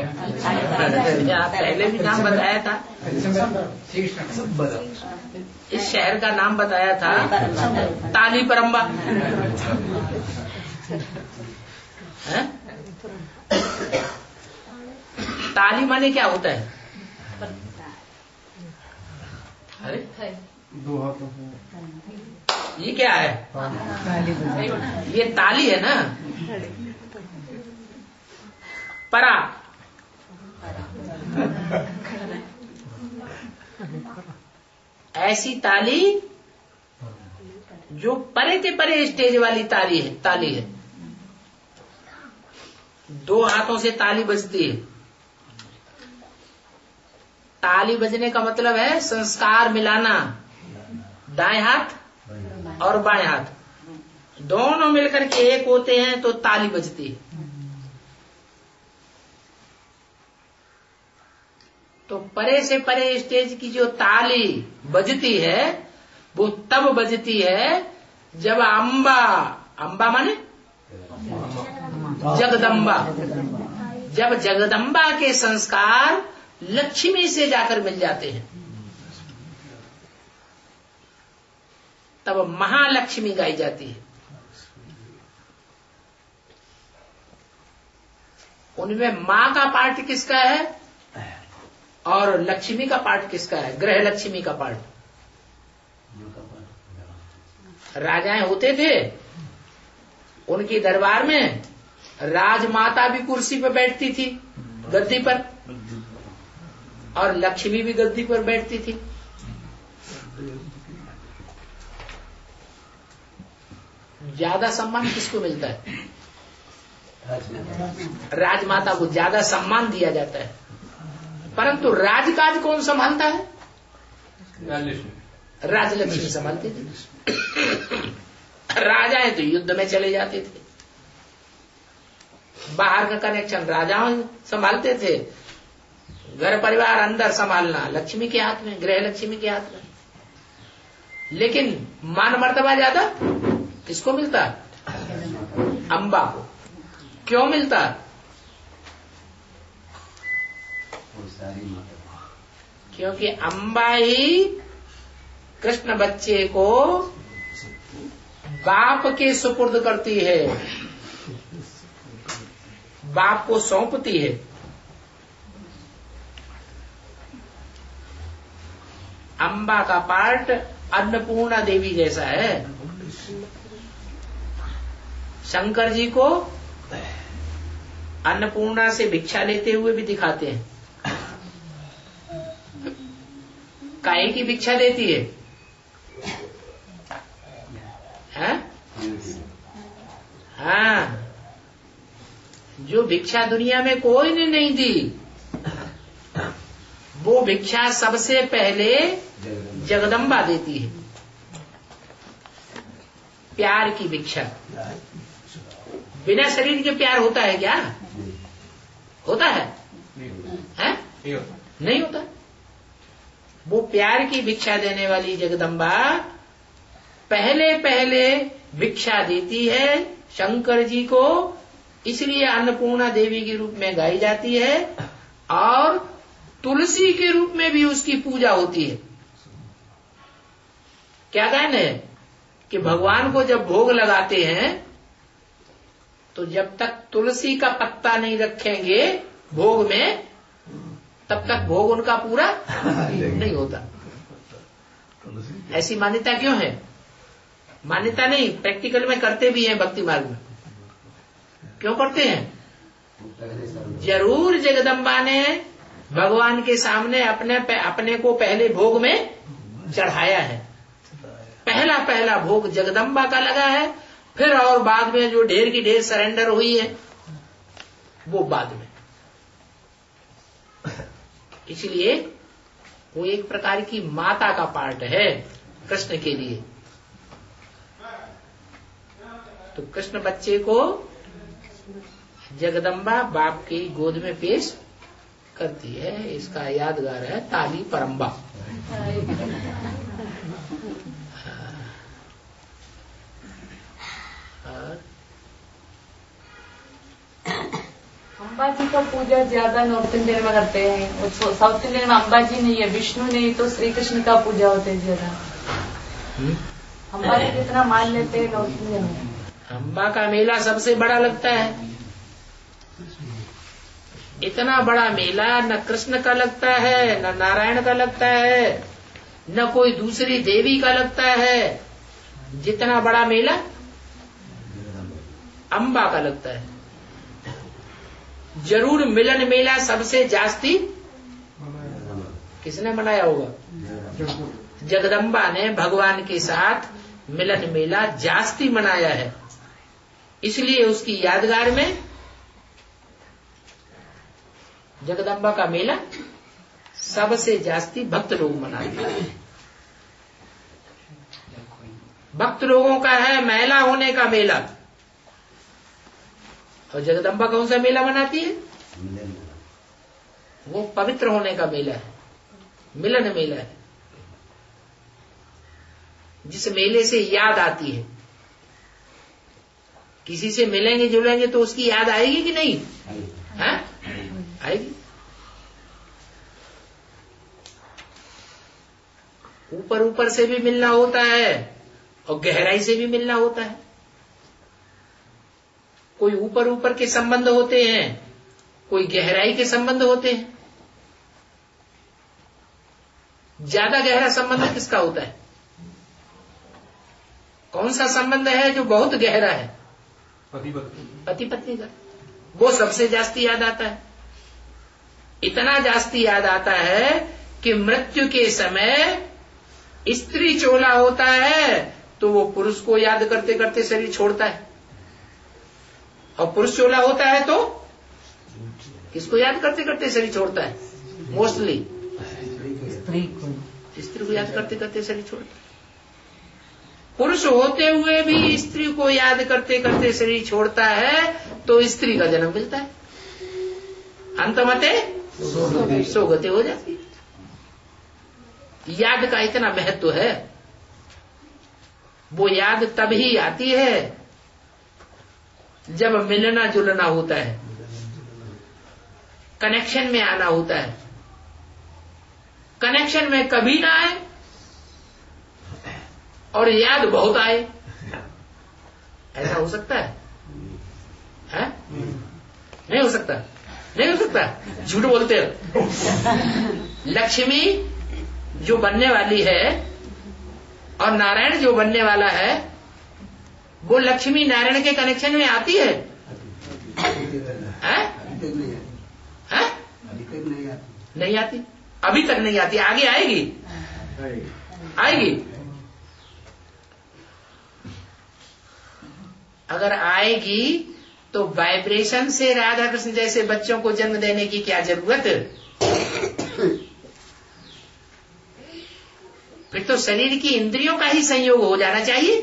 पहले भी नाम बताया था। इस शहर का नाम बताया था तालीपरम्बा। ताली माने क्या होता है? अरे दो हाथों ये क्या है? ये ताली है ना। परा ऐसी ताली जो परे से परे स्टेज वाली ताली है ताली है। दो हाथों से ताली बजती है। ताली बजने का मतलब है संस्कार मिलाना। दाएं हाथ और बाएं हाथ दोनों मिलकर के एक होते हैं तो ताली बजती है। तो परे से परे स्टेज की जो ताली बजती है वो तब बजती है जब अम्बा, अम्बा माने जगदम्बा, जब जगदम्बा के संस्कार लक्ष्मी से जाकर मिल जाते हैं तब महालक्ष्मी गाई जाती है। उनमें मां का पार्ट किसका है और लक्ष्मी का पार्ट किसका है? ग्रह लक्ष्मी का पार्ट। राजाएं होते थे, उनके दरबार में राजमाता भी कुर्सी पर बैठती थी, गद्दी पर, और लक्ष्मी भी गद्दी पर बैठती थी। ज्यादा सम्मान किसको मिलता है? राजमाता को ज्यादा सम्मान दिया जाता है। परंतु राजकाज कौन संभालता है? राजलक्ष्मी संभालती थी। राजाएं तो युद्ध में चले जाते थे, बाहर का कनेक्शन राजाओं संभालते थे, घर परिवार अंदर संभालना लक्ष्मी के हाथ में, गृह लक्ष्मी के हाथ में। लेकिन मान मर्तबा ज्यादा किसको मिलता? अम्बा को। क्यों मिलता? क्योंकि अम्बा ही कृष्ण बच्चे को बाप के सुपुर्द करती है, बाप को सौंपती है। अम्बा का पार्ट अन्नपूर्णा देवी जैसा है। शंकर जी को अन्नपूर्णा से भिक्षा लेते हुए भी दिखाते हैं। काहे की भिक्षा देती है? हैं? हाँ, जो भिक्षा दुनिया में कोई ने नहीं दी, वो भिक्षा सबसे पहले जगदम्बा देती है। प्यार की भिक्षा। बिना शरीर के प्यार होता है क्या? होता है? हैं? नहीं होता। वो प्यार की भिक्षा देने वाली जगदम्बा पहले पहले भिक्षा देती है शंकर जी को, इसलिए अन्नपूर्णा देवी के रूप में गाई जाती है। और तुलसी के रूप में भी उसकी पूजा होती है। क्या कहना है कि भगवान को जब भोग लगाते हैं तो जब तक तुलसी का पत्ता नहीं रखेंगे भोग में, तब तक भोग उनका पूरा नहीं होता। ऐसी मान्यता क्यों है? मान्यता नहीं, प्रैक्टिकल में करते भी हैं भक्ति मार्ग में। क्यों करते हैं? जरूर जगदम्बा ने भगवान के सामने अपने अपने को पहले भोग में चढ़ाया है। पहला पहला भोग जगदम्बा का लगा है, फिर और बाद में जो ढेर की ढेर सरेंडर हुई है वो बाद में। इसलिए वो एक प्रकार की माता का पार्ट है कृष्ण के लिए। तो कृष्ण बच्चे को जगदम्बा बाप की गोद में पेश करती है। इसका यादगार है ताली परम्बा। अम्बा जी का पूजा ज्यादा नॉर्थ इंडियन में करते हैं, साउथ इंडियन में अम्बा जी नहीं है, विष्णु नहीं तो श्री कृष्ण का पूजा होते है ज्यादा। अम्बा जी कितना मान लेते हैं नॉर्थ इंडियन में। अम्बा का मेला सबसे बड़ा लगता है। इतना बड़ा मेला न कृष्ण का लगता है, न नारायण का लगता है, न कोई दूसरी देवी का लगता है। जितना बड़ा मेला अम्बा का लगता है। जरूर मिलन मेला सबसे जास्ती किसने मनाया होगा? जगदम्बा ने भगवान के साथ मिलन मेला जास्ती मनाया है। इसलिए उसकी यादगार में जगदम्बा का मेला सबसे जास्ती भक्त लोग मनाते हैं। भक्त लोगों का है मेला होने का मेला। और जगदम्बा कौन सा मेला मनाती है? वो पवित्र होने का मेला है, मिलन मेला है, जिस मेले से याद आती है। किसी से मिलेंगे जुलेंगे तो उसकी याद आएगी कि नहीं? है? आएगी। ऊपर ऊपर से भी मिलना होता है और गहराई से भी मिलना होता है। कोई ऊपर ऊपर के संबंध होते हैं, कोई गहराई के संबंध होते हैं। ज्यादा गहरा संबंध किसका होता है? कौन सा संबंध है जो बहुत गहरा है? पति पत्नी पति पत्नी का। वो सबसे जास्ती याद आता है। इतना जास्ती याद आता है कि मृत्यु के समय स्त्री चोला होता है तो वो पुरुष को याद करते करते शरीर छोड़ता है, और पुरुष चोला होता है तो किसको याद करते करते शरीर छोड़ता है? मोस्टली स्त्री को स्त्री को याद करते करते शरीर छोड़ता है। पुरुष होते हुए भी स्त्री को याद करते करते शरीर छोड़ता है तो स्त्री का जन्म मिलता है। अंतमते सोगते हो जाती है। याद का इतना महत्व है। वो याद तभी आती है जब मिलना जुलना होता है, कनेक्शन में आना होता है। कनेक्शन में कभी ना आए और याद बहुत आए, ऐसा हो सकता है? है? नहीं हो सकता। नहीं हो सकता, झूठ बोलते हो। लक्ष्मी जो बनने वाली है और नारायण जो बनने वाला है, वो लक्ष्मी नारायण के कनेक्शन में आती है? है? है? नहीं आती। अभी तक नहीं आती, आगे आएगी। आएगी। अगर आएगी तो वाइब्रेशन से राधा कृष्ण जैसे बच्चों को जन्म देने की क्या जरूरत? फिर तो शरीर की इंद्रियों का ही संयोग हो जाना चाहिए।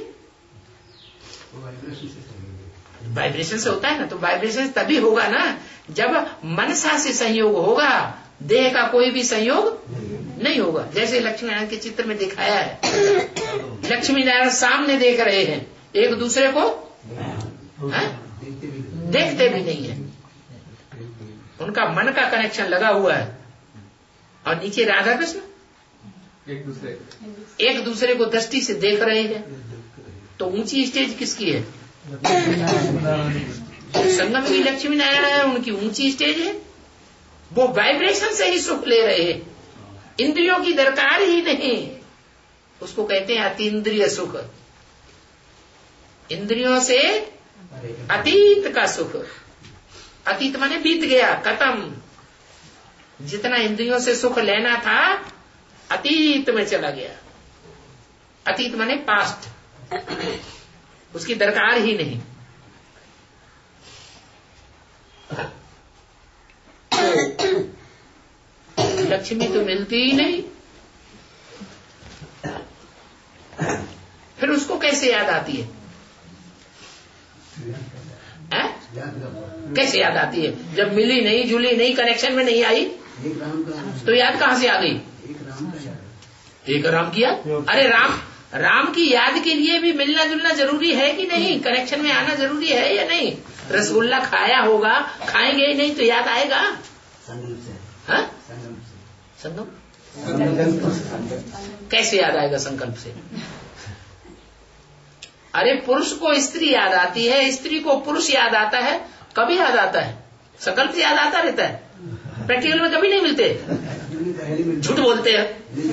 वाइब्रेशन से होता है ना, तो वाइब्रेशन तभी होगा ना जब मनसा से संयोग होगा, देह का कोई भी संयोग नहीं होगा। जैसे लक्ष्मी नारायण के चित्र में दिखाया है, लक्ष्मी नारायण सामने देख रहे हैं, एक दूसरे को है? देखते भी नहीं है। उनका मन का कनेक्शन लगा हुआ है और नीचे राधा कृष्ण एक दूसरे एक दूसरे को दृष्टि से देख रहे हैं। तो ऊंची स्टेज किसकी है? संगम की लक्ष्मी नारायण है, उनकी ऊंची स्टेज है। वो वाइब्रेशन से ही सुख ले रहे हैं, इंद्रियों की दरकार ही नहीं। उसको कहते हैं अतीन्द्रिय सुख। इंद्रियों से अतीत का सुख। अतीत माने बीत गया, खत्म। जितना इंद्रियों से सुख लेना था अतीत में चला गया। अतीत माने पास्ट, उसकी दरकार ही नहीं। तो लक्ष्मी तो मिलती ही नहीं, फिर उसको कैसे याद आती है? है? कैसे याद आती है जब मिली नहीं, जुली नहीं, कनेक्शन में नहीं आई, तो याद कहां से आ गई? एक राम किया। अरे राम राम की याद के लिए भी मिलना जुलना जरूरी है कि नहीं? कनेक्शन में आना जरूरी है या नहीं? रसगुल्ला खाया होगा, खाएंगे ही नहीं तो याद आएगा? हाँ? संगम कैसे याद आएगा संकल्प से? अरे पुरुष को स्त्री याद आती है, स्त्री को पुरुष याद आता है। कभी याद आता है? संकल्प से याद आता रहता है, प्रैक्टिकल में कभी नहीं मिलते। झूठ बोलते हैं।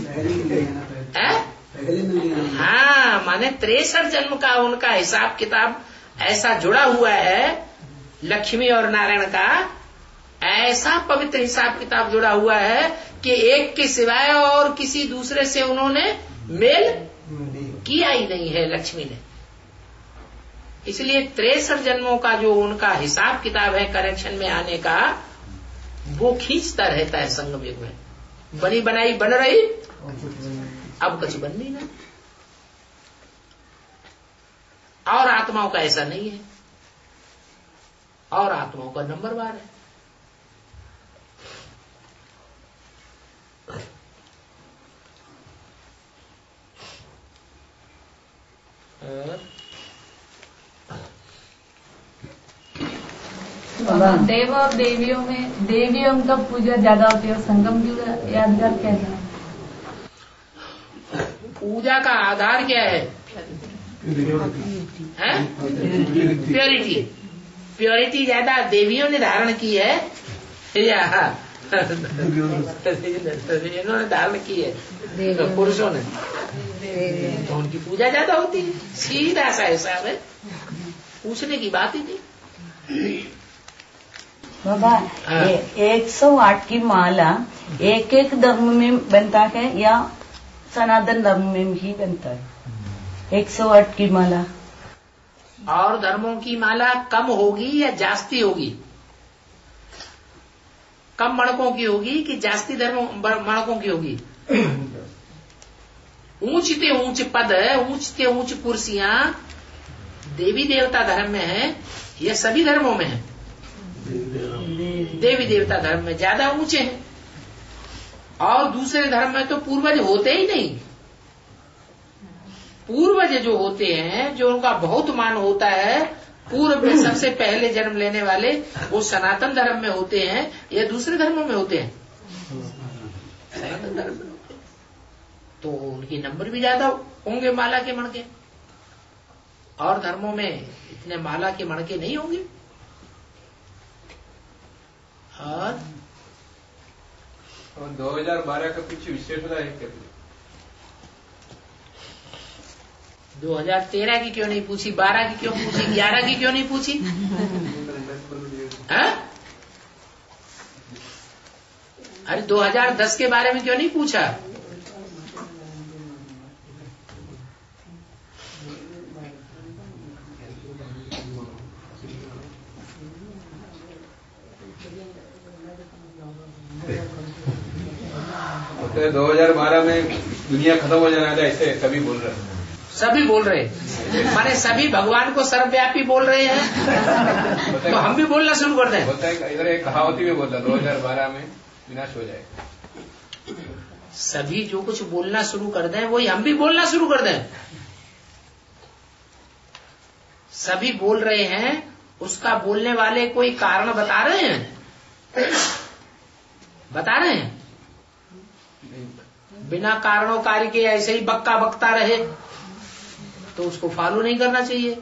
हाँ, माने तिरसठ जन्म का उनका हिसाब किताब ऐसा जुड़ा हुआ है, लक्ष्मी और नारायण का ऐसा पवित्र हिसाब किताब जुड़ा हुआ है कि एक के सिवाय और किसी दूसरे से उन्होंने मेल किया ही नहीं है लक्ष्मी ने। इसलिए तिरसठ जन्मों का जो उनका हिसाब किताब है कनेक्शन में आने का, वो खींचता रहता है संगम युग में। बनी बनाई बन रही, अब कुछ बन नहीं ना। और आत्माओं का ऐसा नहीं है, और आत्माओं का नंबर बार है। देव और देवियों में देवियों का पूजा ज्यादा होती है, संगम की यादगार क्या है? पूजा का आधार क्या है? प्योरिटी। प्योरिटी ज्यादा देवियों ने धारण की है या इन्होंने धारण की है पुरुषों ने? तो उनकी पूजा ज्यादा होती है। सीधा सा हिसाब है, पूछने की बात ही नहीं। बाबा, एक सौ आठ की माला एक एक धर्म में बनता है या सनातन धर्म में ही बनता है? एक सौ आठ की माला और धर्मों की माला कम होगी या जास्ती होगी? कम मणकों की होगी कि जास्ती धर्मों मणकों की होगी? ऊंचते ऊंच पद, ऊंचते ऊंच कुर्सियां देवी देवता धर्म में है या सभी धर्मों में है? देवी देवता धर्म में ज्यादा ऊंचे हैं, और दूसरे धर्म में तो पूर्वज होते ही नहीं। पूर्वज जो होते हैं, जो उनका बहुत मान होता है, पूर्व में सबसे पहले जन्म लेने वाले, वो सनातन धर्म में होते हैं या दूसरे धर्मों में होते हैं? सनातन धर्म में होते हैं। तो उनकी नंबर भी ज्यादा होंगे माला के मणके, और धर्मों में इतने माला के मणके नहीं होंगे। और और दो हज़ार बारह का पीछे विशेषता है क्या? दो हज़ार तेरह की क्यों नहीं पूछी? बारह की क्यों पूछी? ग्यारह की क्यों नहीं पूछी? हा? अरे दो हज़ार दस के बारे में क्यों नहीं पूछा? दो हज़ार बारह में दुनिया खत्म हो जाना है, ऐसे सभी बोल रहे हैं। सभी बोल रहे हैं, माने सभी भगवान को सर्वव्यापी बोल रहे हैं, तो हम भी बोलना शुरू कर दें। होता है इधर एक कहावती में बोलता दो हज़ार बारह में विनाश हो जाएगा। सभी जो कुछ बोलना शुरू कर दें वही हम भी बोलना शुरू कर दें। सभी बोल रहे हैं, उसका बोलने वाले कोई कारण बता रहे हैं? बता रहे हैं? बिना कारणों कार्य के ऐसे ही बक्का बकता रहे तो उसको फॉलो नहीं करना चाहिए।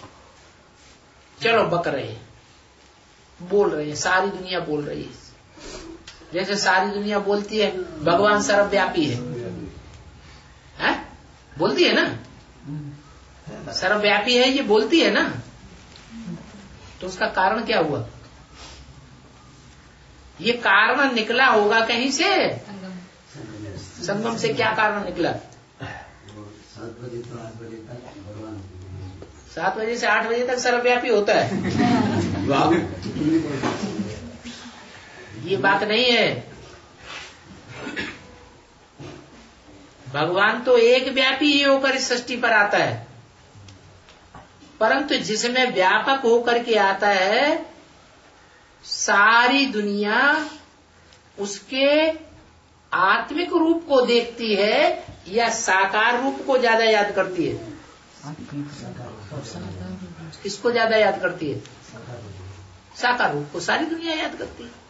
चलो बक रहे हैं, बोल रहे हैं, सारी दुनिया बोल रही है। जैसे सारी दुनिया बोलती है भगवान सर्वव्यापी है, है? बोलती है ना? सर्वव्यापी है ये बोलती है ना, तो उसका कारण क्या हुआ? ये कारण निकला होगा कहीं से, संगम से। क्या कारण निकला? सात बजे तो आठ बजे तक भगवान, सात बजे से आठ बजे तक सर्वव्यापी होता है। ये बात नहीं है। भगवान तो एक व्यापी ही होकर इस सृष्टि पर आता है, परंतु जिसमें व्यापक होकर के आता है सारी दुनिया उसके आत्मिक रूप को देखती है या साकार रूप को ज्यादा याद करती है? किसको ज्यादा याद करती है? साकार रूप को सारी दुनिया याद करती है।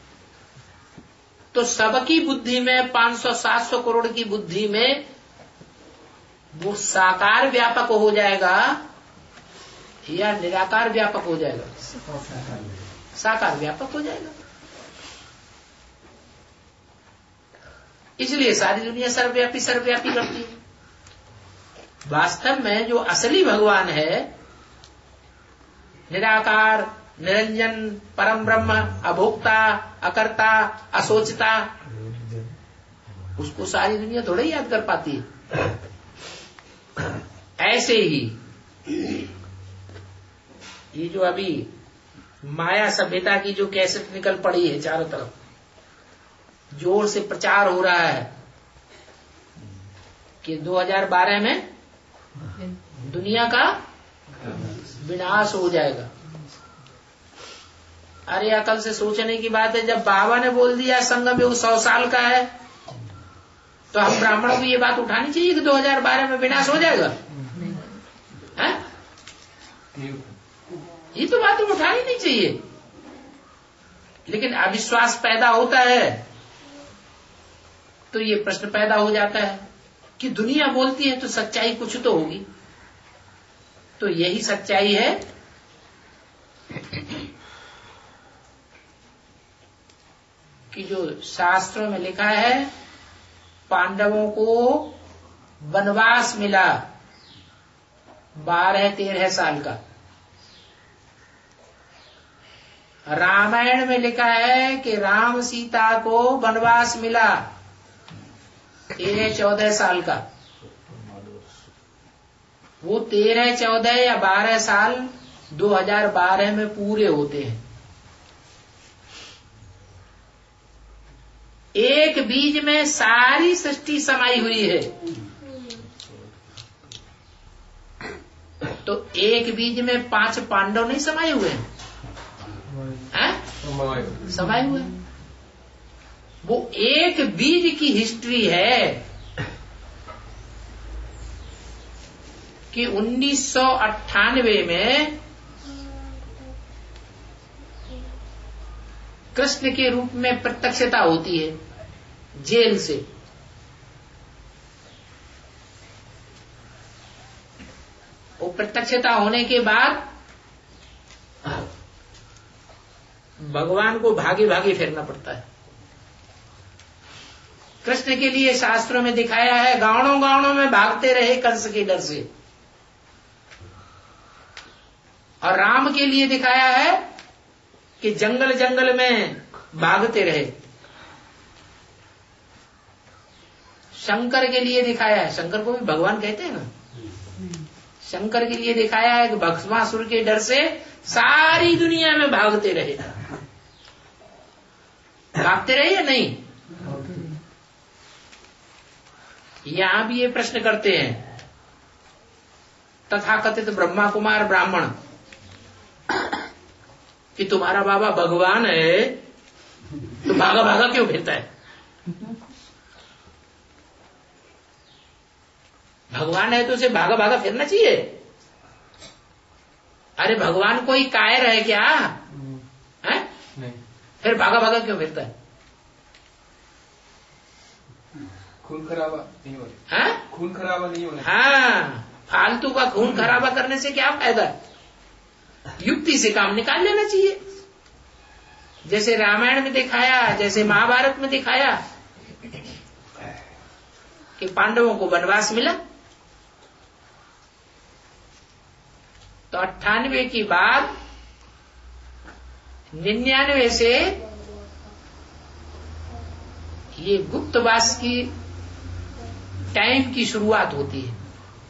तो सबकी बुद्धि में, पांच सौ सात सौ करोड़ की बुद्धि में वो साकार व्यापक हो जाएगा या निराकार व्यापक हो जाएगा? साकार व्यापक हो जाएगा। इसलिए सारी दुनिया सर्वव्यापी सर्वव्यापी करती है। वास्तव में जो असली भगवान है, निराकार, निरंजन, परम ब्रह्म, अभोक्ता, अकर्ता, असोचता, उसको सारी दुनिया थोड़ा ही याद कर पाती है। ऐसे ही ये जो अभी माया सभ्यता की जो कैसेट निकल पड़ी है, चारों तरफ जोर से प्रचार हो रहा है कि दो हज़ार बारह में दुनिया का विनाश हो जाएगा। अरे अकल से सोचने की बात है, जब बाबा ने बोल दिया संगम योग सौ साल का है, तो हम ब्राह्मणों को ये बात उठानी चाहिए कि दो हज़ार बारह में विनाश हो जाएगा। है? ये तो बात उठानी नहीं चाहिए। लेकिन अविश्वास पैदा होता है तो ये प्रश्न पैदा हो जाता है कि दुनिया बोलती है तो सच्चाई कुछ तो होगी। तो यही सच्चाई है कि जो शास्त्रों में लिखा है, पांडवों को वनवास मिला बारह तेरह साल का। रामायण में लिखा है कि राम सीता को वनवास मिला तेरह चौदह साल का। वो तेरह चौदह या बारह साल दो हज़ार बारह में पूरे होते हैं। एक बीज में सारी सृष्टि समाई हुई है, तो एक बीज में पांच पांडव नहीं समाये हुए हैं, समाये हुए। वो एक बीज की हिस्ट्री है कि उन्नीस सौ अट्ठानवे में कृष्ण के रूप में प्रत्यक्षता होती है जेल से। वो प्रत्यक्षता होने के बाद भगवान को भागे भागे फिरना पड़ता है। कृष्ण के लिए शास्त्रों में दिखाया है गांवों गांवों में भागते रहे कंस के डर से, और राम के लिए दिखाया है कि जंगल जंगल में भागते रहे। शंकर के लिए दिखाया है, शंकर को भी भगवान कहते हैं ना, शंकर के लिए दिखाया है कि भस्मासुर के डर से सारी दुनिया में भागते रहे। भागते रहे या नहीं? यहां भी ये प्रश्न करते हैं तथाकथित ब्रह्मा कुमार ब्राह्मण कि तुम्हारा बाबा भगवान है तो भागा भागा क्यों फिरता है? भगवान है तो उसे भागा भागा फिरना चाहिए। अरे भगवान कोई कायर है क्या? है? नहीं। फिर भागा भागा क्यों फिरता है? खून खराबा नहीं हो रहा। खून खराबा नहीं होना। हाँ, फालतू का खून खराबा करने से क्या फायदा? युक्ति से काम निकाल लेना चाहिए। जैसे रामायण में दिखाया, जैसे महाभारत में दिखाया कि पांडवों को वनवास मिला, तो अट्ठानवे की बाद निन्यानवे से ये गुप्तवास की टाइम की शुरुआत होती है।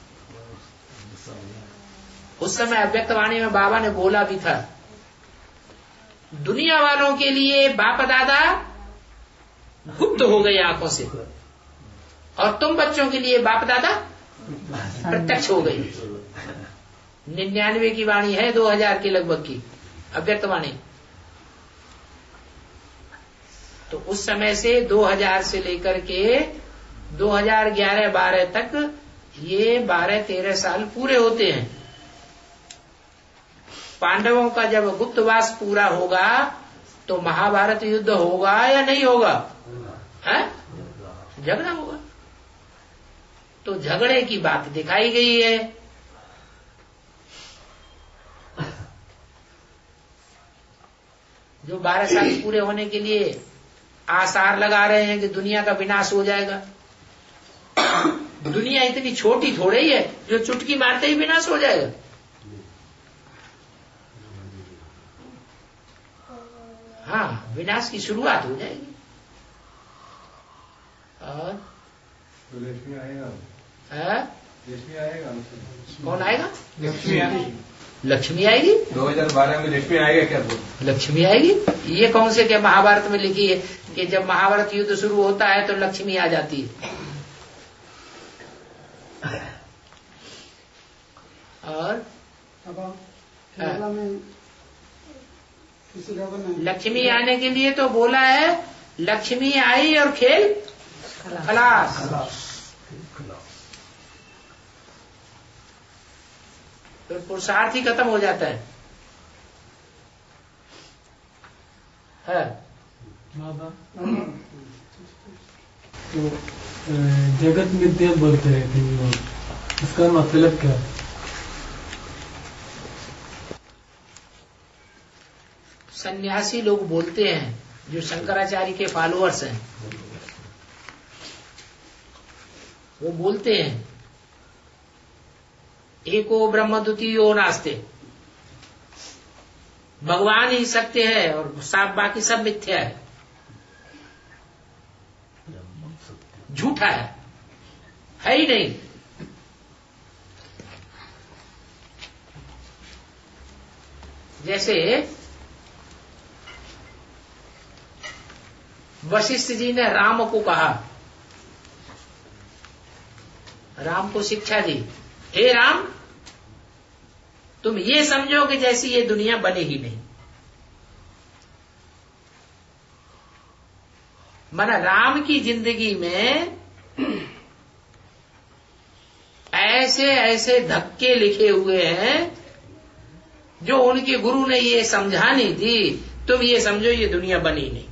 उस समय अव्यक्तवाणी में बाबा ने बोला भी था, दुनिया वालों के लिए बाप दादा गुप्त हो गए आंखों से, और तुम बच्चों के लिए बाप दादा प्रत्यक्ष हो गई। निन्यानवे की वाणी है, दो हजार के लगभग की अव्यक्तवाणी। तो उस समय से दो हजार से लेकर के दो हजार ग्यारह बारह तक ये बारह तेरह साल पूरे होते हैं। पांडवों का जब गुप्तवास पूरा होगा तो महाभारत युद्ध होगा या नहीं होगा? है? झगड़ा होगा। तो झगड़े की बात दिखाई गई है। जो बारह साल पूरे होने के लिए आसार लगा रहे हैं कि दुनिया का विनाश हो जाएगा। दुनिया इतनी छोटी थोड़ी ही है जो चुटकी मारते ही विनाश हो जाएगा। हाँ, विनाश की शुरुआत हो जाएगी। और तो लक्ष्मी आएगा। है? लक्ष्मी आएगा। कौन आएगा? लक्ष्मी आएगी। लक्ष्मी आएगी। दो हजार बारह में लक्ष्मी आएगा क्या? बोल लक्ष्मी आएगी। ये कौन से क्या महाभारत में लिखी है कि जब महाभारत युद्ध शुरू होता है तो लक्ष्मी आ जाती है? और लक्ष्मी आने के लिए तो बोला है, लक्ष्मी आई और खेल खलास। फिर पुरुषार्थ ही खत्म हो जाता है। है? तो जगत मिथ्या बोलते रहते हैं लोग, इसका मतलब क्या? सन्यासी लोग बोलते हैं, जो शंकराचार्य के फॉलोअर्स हैं, वो बोलते हैं एको ब्रह्म द्वितीयो नास्ते, भगवान ही सत्य है और सब बाकी सब मिथ्या है, झूठा है, है ही नहीं। जैसे वशिष्ठ जी ने राम को कहा, राम को शिक्षा दी, हे राम तुम ये समझो कि जैसी ये दुनिया बने ही नहीं। माना राम की जिंदगी में ऐसे ऐसे धक्के लिखे हुए हैं जो उनके गुरु ने ये समझानी थी, तुम ये समझो ये दुनिया बनी नहीं।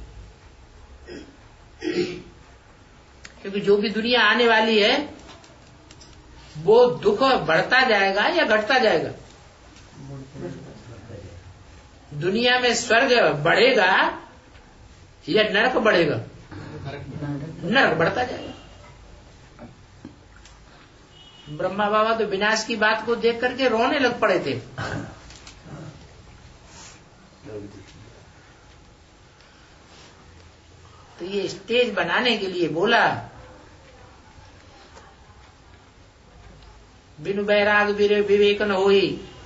क्योंकि जो भी दुनिया आने वाली है वो दुख बढ़ता जाएगा या घटता जाएगा? दुनिया में स्वर्ग बढ़ेगा या नरक बढ़ेगा? नरक बढ़ता जाएगा। ब्रह्मा बाबा तो विनाश की बात को देख करके रोने लग पड़े थे। तो ये स्टेज बनाने के लिए बोला, बिनु बैराग विवेक न होई,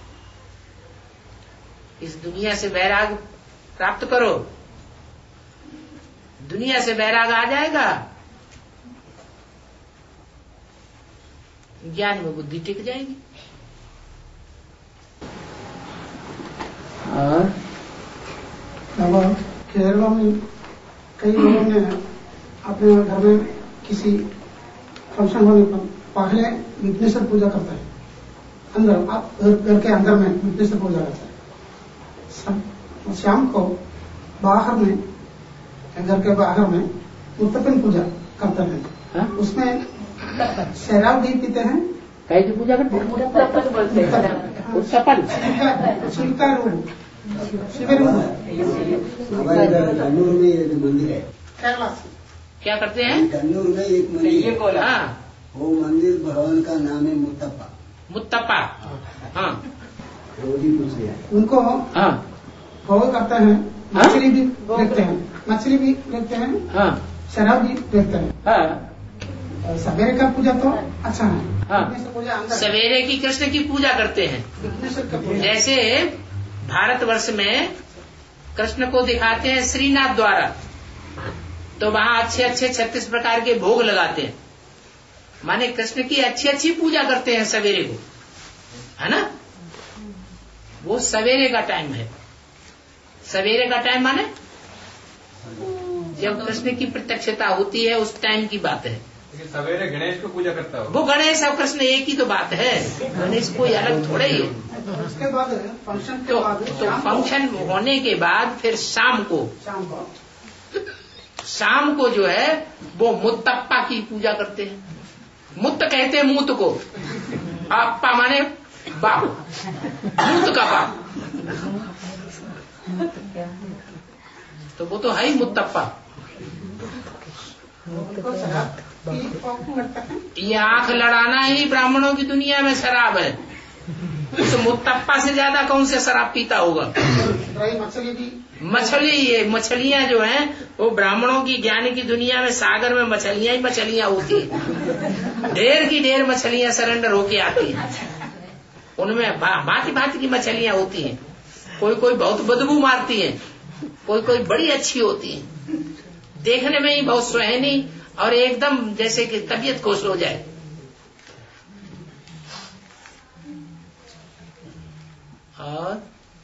इस दुनिया से बैराग प्राप्त करो। दुनिया से बैराग आ जाएगा, ज्ञान में बुद्धि टिक जाएगी। और केरला में कई लोगों ने अपने घर में किसी फंक्शन होने पर पहले विघ्नेश्वर पूजा करता है, अंदर आप घर के अंदर में विघ्नेश्वर पूजा करता है। शाम को बाहर में, घर के बाहर में उत्तपन पूजा करते हैं। हा? उसमें शराब भी पीते हैं। कहीं की पूजा करते हैं? उत्तपन छिलका रूप शिविर हमारे इधर कन्नूर में एक मंदिर है। क्या करते हैं? कन्नूर में एक मंदिर है। हाँ, वो मंदिर भगवान का नाम है मुत्तप्पा। मुत्तप्पा। हाँ, रोज ही पूछ लिया। उनको हाँ भोग करते हैं, मछली भी देखते हैं, मछली भी देखते हैं, हाँ शराब भी देखते हैं। हाँ सवेरे का पूजा तो अच्छा है। हाँ पूजा अंदर सवेरे की कृष्ण की पूजा करते हैं। जैसे भारतवर्ष में कृष्ण को दिखाते हैं श्रीनाथ द्वारा, तो वहाँ अच्छे अच्छे छत्तीस प्रकार के भोग लगाते हैं। माने कृष्ण की अच्छी अच्छी पूजा करते हैं सवेरे को, है ना। वो सवेरे का टाइम है। सवेरे का टाइम माने जब कृष्ण की प्रत्यक्षता होती है उस टाइम की बात है। सवेरे गणेश को पूजा करता हो, वो गणेश और कृष्ण एक ही तो बात है। गणेश कोई अलग थोड़ा ही है। उसके बाद फंक्शन के तो, बाद तो फंक्शन होने के बाद फिर शाम को शाम को शाम को जो है वो मुत्तप्पा की पूजा करते हैं। मुत्त कहते हैं मूत को, अप्पा माने बाप, मूत का बाप, तो वो तो है ही मुत्तप्पा। ये आंख लड़ाना ही ब्राह्मणों की दुनिया में शराब है। तो मुत्तप्पा से ज्यादा कौन से शराब पीता होगा। मछली की मछली, ये मछलियां जो हैं वो ब्राह्मणों की ज्ञान की दुनिया में सागर में मछलियां ही मछलियां होती हैं। ढेर की ढेर मछलियां सरेंडर होके आती हैं। उनमें भांति भांति की मछलियां होती हैं। कोई कोई बहुत बदबू मारती है, कोई कोई बड़ी अच्छी होती है, देखने में ही बहुत सुहानी और एकदम जैसे कि तबीयत खुश हो जाए। और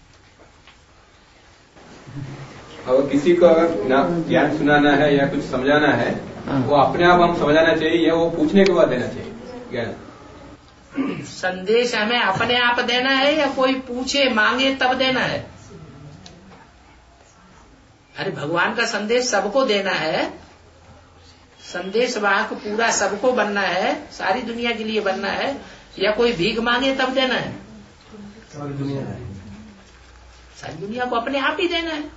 और किसी को अगर ना ज्ञान सुनाना है या कुछ समझाना है, वो अपने आप हम समझाना चाहिए या वो पूछने के बाद देना चाहिए ज्ञान? संदेश हमें अपने आप देना है या कोई पूछे मांगे तब देना है? अरे भगवान का संदेश सबको देना है। संदेश वाहक पूरा सबको बनना है, सारी दुनिया के लिए बनना है, या कोई भीख मांगे तब देना है? सारी दुनिया है, सारी दुनिया को अपने आप ही देना है।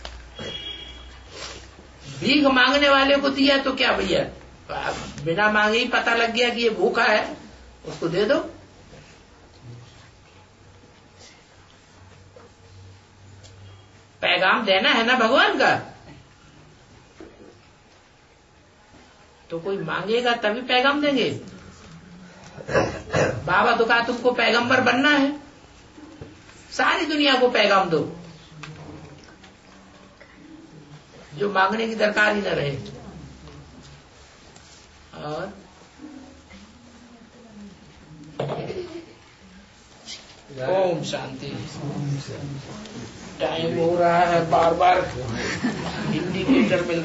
भीख मांगने वाले को दिया तो क्या भैया, बिना मांगे ही पता लग गया कि ये भूखा है, उसको दे दो। पैगाम देना है ना भगवान का, तो कोई मांगेगा तभी पैगाम देंगे। बाबा तो कहा तुमको पैगंबर बनना है, सारी दुनिया को पैगाम दो, जो मांगने की दरकार ही न रहे। और ओम शांति। टाइम हो रहा है, बार बार इंडिकेटर मिल